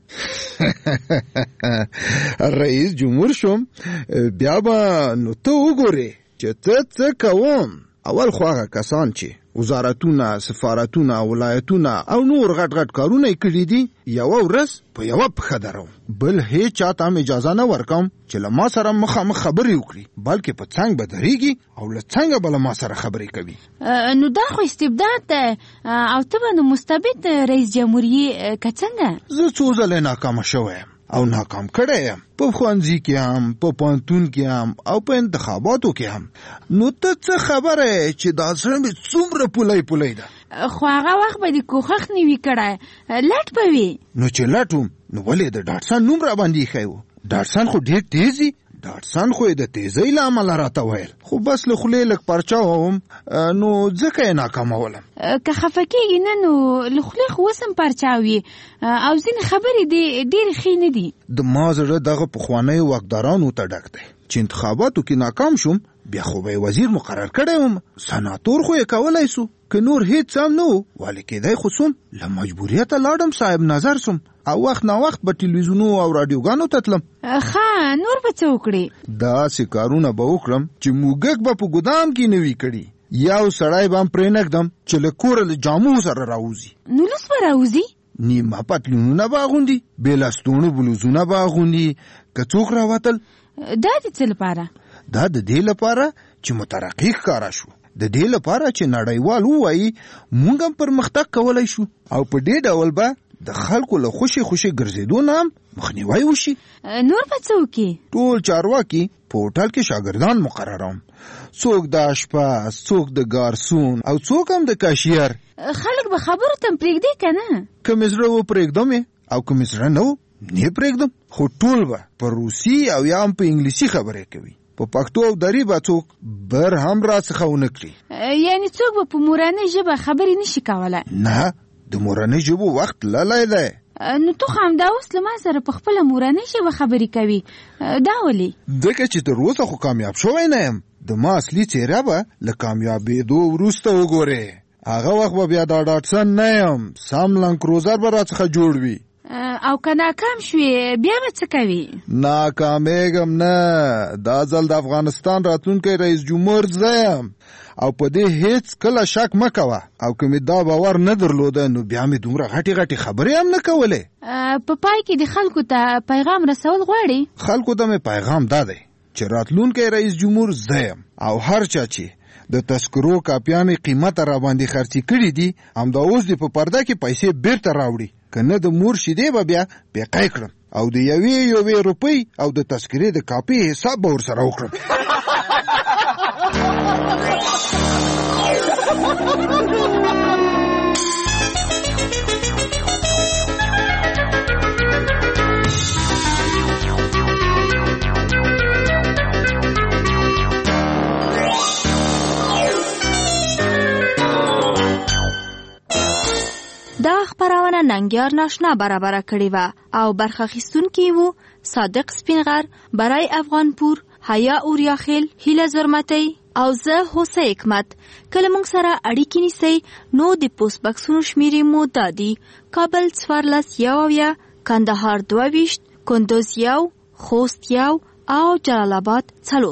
S10: رئیس جمهور شم، بیا به نو ته وګورې چې څه کوم. اول خو هغه کسان چې وزارتونه، سفارتونه، ولایتونه او نور غټ غټ کارونه یې کړي دي، یوه ورځ په یوه پښه دروم. بل هیڅ چاته هم اجازه نه ورکوم چې له ما سره مخامخ خبرې وکړي، بلکې په څنګ به درېږي او له څنګه به له ما سره خبرې کوي.
S13: نو دا خو استبداد ده، او ته به نو مستبد رئیس جمهوریه که څنګه؟
S10: زه څو ځله ناکامه شوی یم او ناکام کړی یم، په ښوونځي کې هم، په پوهنتون کې هم او په انتخاباتو کې هم. نو ته څه خبره یې چې دا زړه مې څومره پولی ده؟
S13: خو هغه وخت به دې کوښښ نه وي کړی، لټ به وي.
S10: نو چې لټ وم نو ولې د ډاکټر نوم را باندې ایښی و؟ ډاکټر خو ډېر تیز دي، ډاکټر خو یې د تیزۍ له امله راته ویل، خو بس له خولې لږ پرچا وم نو ځکه یې ناکامولم.
S13: که خفه کېږي نه نو له خولې خو اوس هم پرچا وي، او ځینې خبرې دې ډېرې ښې نه دي.
S10: د ما زړه دغه پخوانیو واکدارانو ته ډک دی چې انتخاباتو کې ناکام شوم، بیا خو به یې وزیر مقرر کړی وم، سناتور خو یې کولی سو، که نور هیڅ هم نه و والي کېدی خو سوم، له مجبوریته لاړم صاحب نظر سوم، او وخت نا وخت به ټلویزیونو او راډیوګانو ته تلم.
S13: ښه نور به څه وکړې؟
S10: داسې کارونه به وکړم چې موږک به په ګدام کې نه وي کړي، یو سړی به هم پرې نږدم چې له کوره له جامو سره راوځي.
S13: نو لوس به راوځي؟
S10: نیمه پتلونونه به اغوندي، بې لستوڼو بلوزونه به اغوندي. که څوک راوتل
S13: دا د څه لپاره؟
S10: دا د دې لپاره چې مترقي ښکاره شو، د دې لپاره چې نړیوال ووایي موږ هم پرمختګ کولی شو، او په دې ډول به د خلکو له خوشي ګرځېدو نه هم مخنیوی وشي.
S13: نور به څه وکړي؟
S10: ټول چارواکي په هوټل کې شاګردان مقرروم، څوک د اشپز، څوک د ګارسون او څوک هم د کاشیر.
S13: خلک به خبرو ته پرېږدي که نه؟
S10: که مې زړه و پرېږدم یې، او که مې زړه نه و نه پرېږدم، خو ټول به په روسي او یا هم په انګلیسي خبرې کوي، په پښتو او دري به څوک بر هم را څخه ونه کړي.
S13: یعنې څوک به په مورنۍ ژبه خبرې نشي کولی؟
S10: نه، د مورنۍ ژبو وخت تللی دی.
S13: نو تو خو همدا اوس له ما سره په خپله مورنۍ ژبه خبرې کوي، دا ولې؟
S10: ځکه چې تر اوسه خو کامیاب شوی نه یم. د ما اصلي څېره به له کامیابېدو وروسته وګورې، هغه وخت به بیا دا ډاټسن نه یم، سم لانکروزر به را څخه جوړ وي.
S13: او که ناکام شوې بیا به څه کوي؟
S10: ناکامېږم نه، دا ځل د افغانستان راتلونکی رئیس جمهور زه یم، او په دې هیڅ کله شک مه کوه. او که مې دا باور نه درلوده نو بیا مې دومره غټې خبرې هم نه کولې.
S13: په پای کې د خلکو ته پیغام رسول غواړي؟
S10: خلکو ته مې پیغام دا دی چې راتلونکی رئیس جمهور زه یم، او هر چا چې د تذکرو کاپیانې قیمته را باندې خرڅې کړي دي، همدا اوس دې په پرده کې پیسې بیرته راوړي، که نه د مور شیدې به بیا بیقی کړم، او د یوې روپۍ او د تذکرې د کاپي حساب به ورسره وکړم.
S26: دا خبرونه ننګیار ناشنا برابر کړې و او برخه اخیستونکي وو صادق سپینغر، برای افغانپور، حیا اوریاخیل، هیله زرمتی او زه هوسه حکمت. کله موږ سره اړیکې نیسئ نو د پوسټ بکسونو شمیرې مو دادي: کابل 14 کندهار 22 کندوز 1 خوست 1 او جلال آباد 4.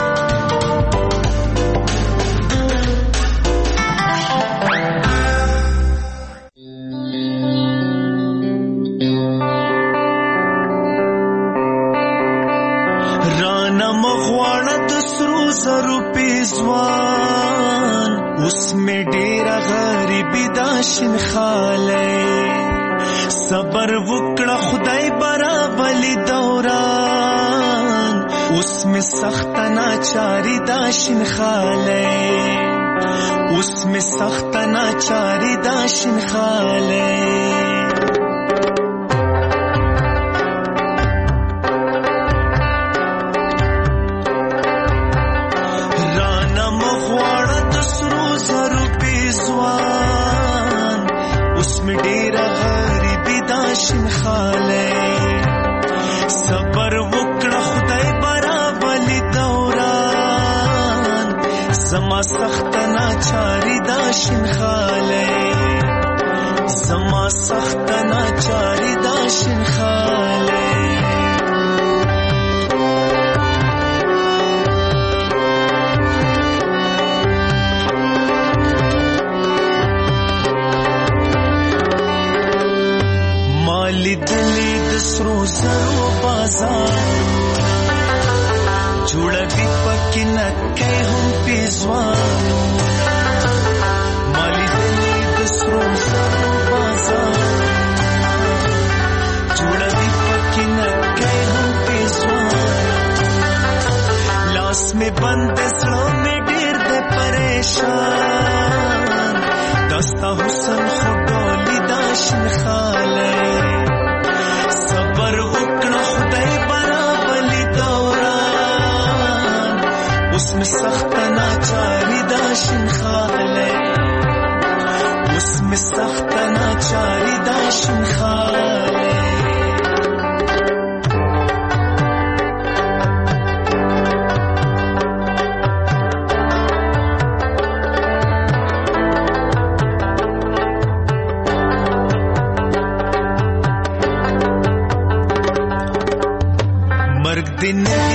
S15: ځوان اوس مې ډېره غریبي دا شین خالی، صبر وکړه خدای برابلی دوران، اوس مې سخته ناچاري دا شین خالی. उसमें सख्त नाचारी दाशिन खाले राना मखवाड़ा दसरू जरू पेजवान उसमें डेरा गरीबी दाशिन खाले सबर वकड़ा खुदाई बराबली दौरान زما سخت ناچاری داشن خاله زما سخت ناچاری داشن خاله مالی دلی دسرو زرو بازار جوړه وی پکې نکې هم پیزوانو مالی دلی د سرو زرو بازار جوړه وی پکې نکې هم پیزوانو لاس می بند سړو می ډېر د پریشان دستا حسن خډولې داشن خاله صبر وکړه خدای برابرلی دوران उसमें सख्त नाचारी दाशिन खाले उसमें सख्त नाचारी दाशिन खाले मर्ग दिन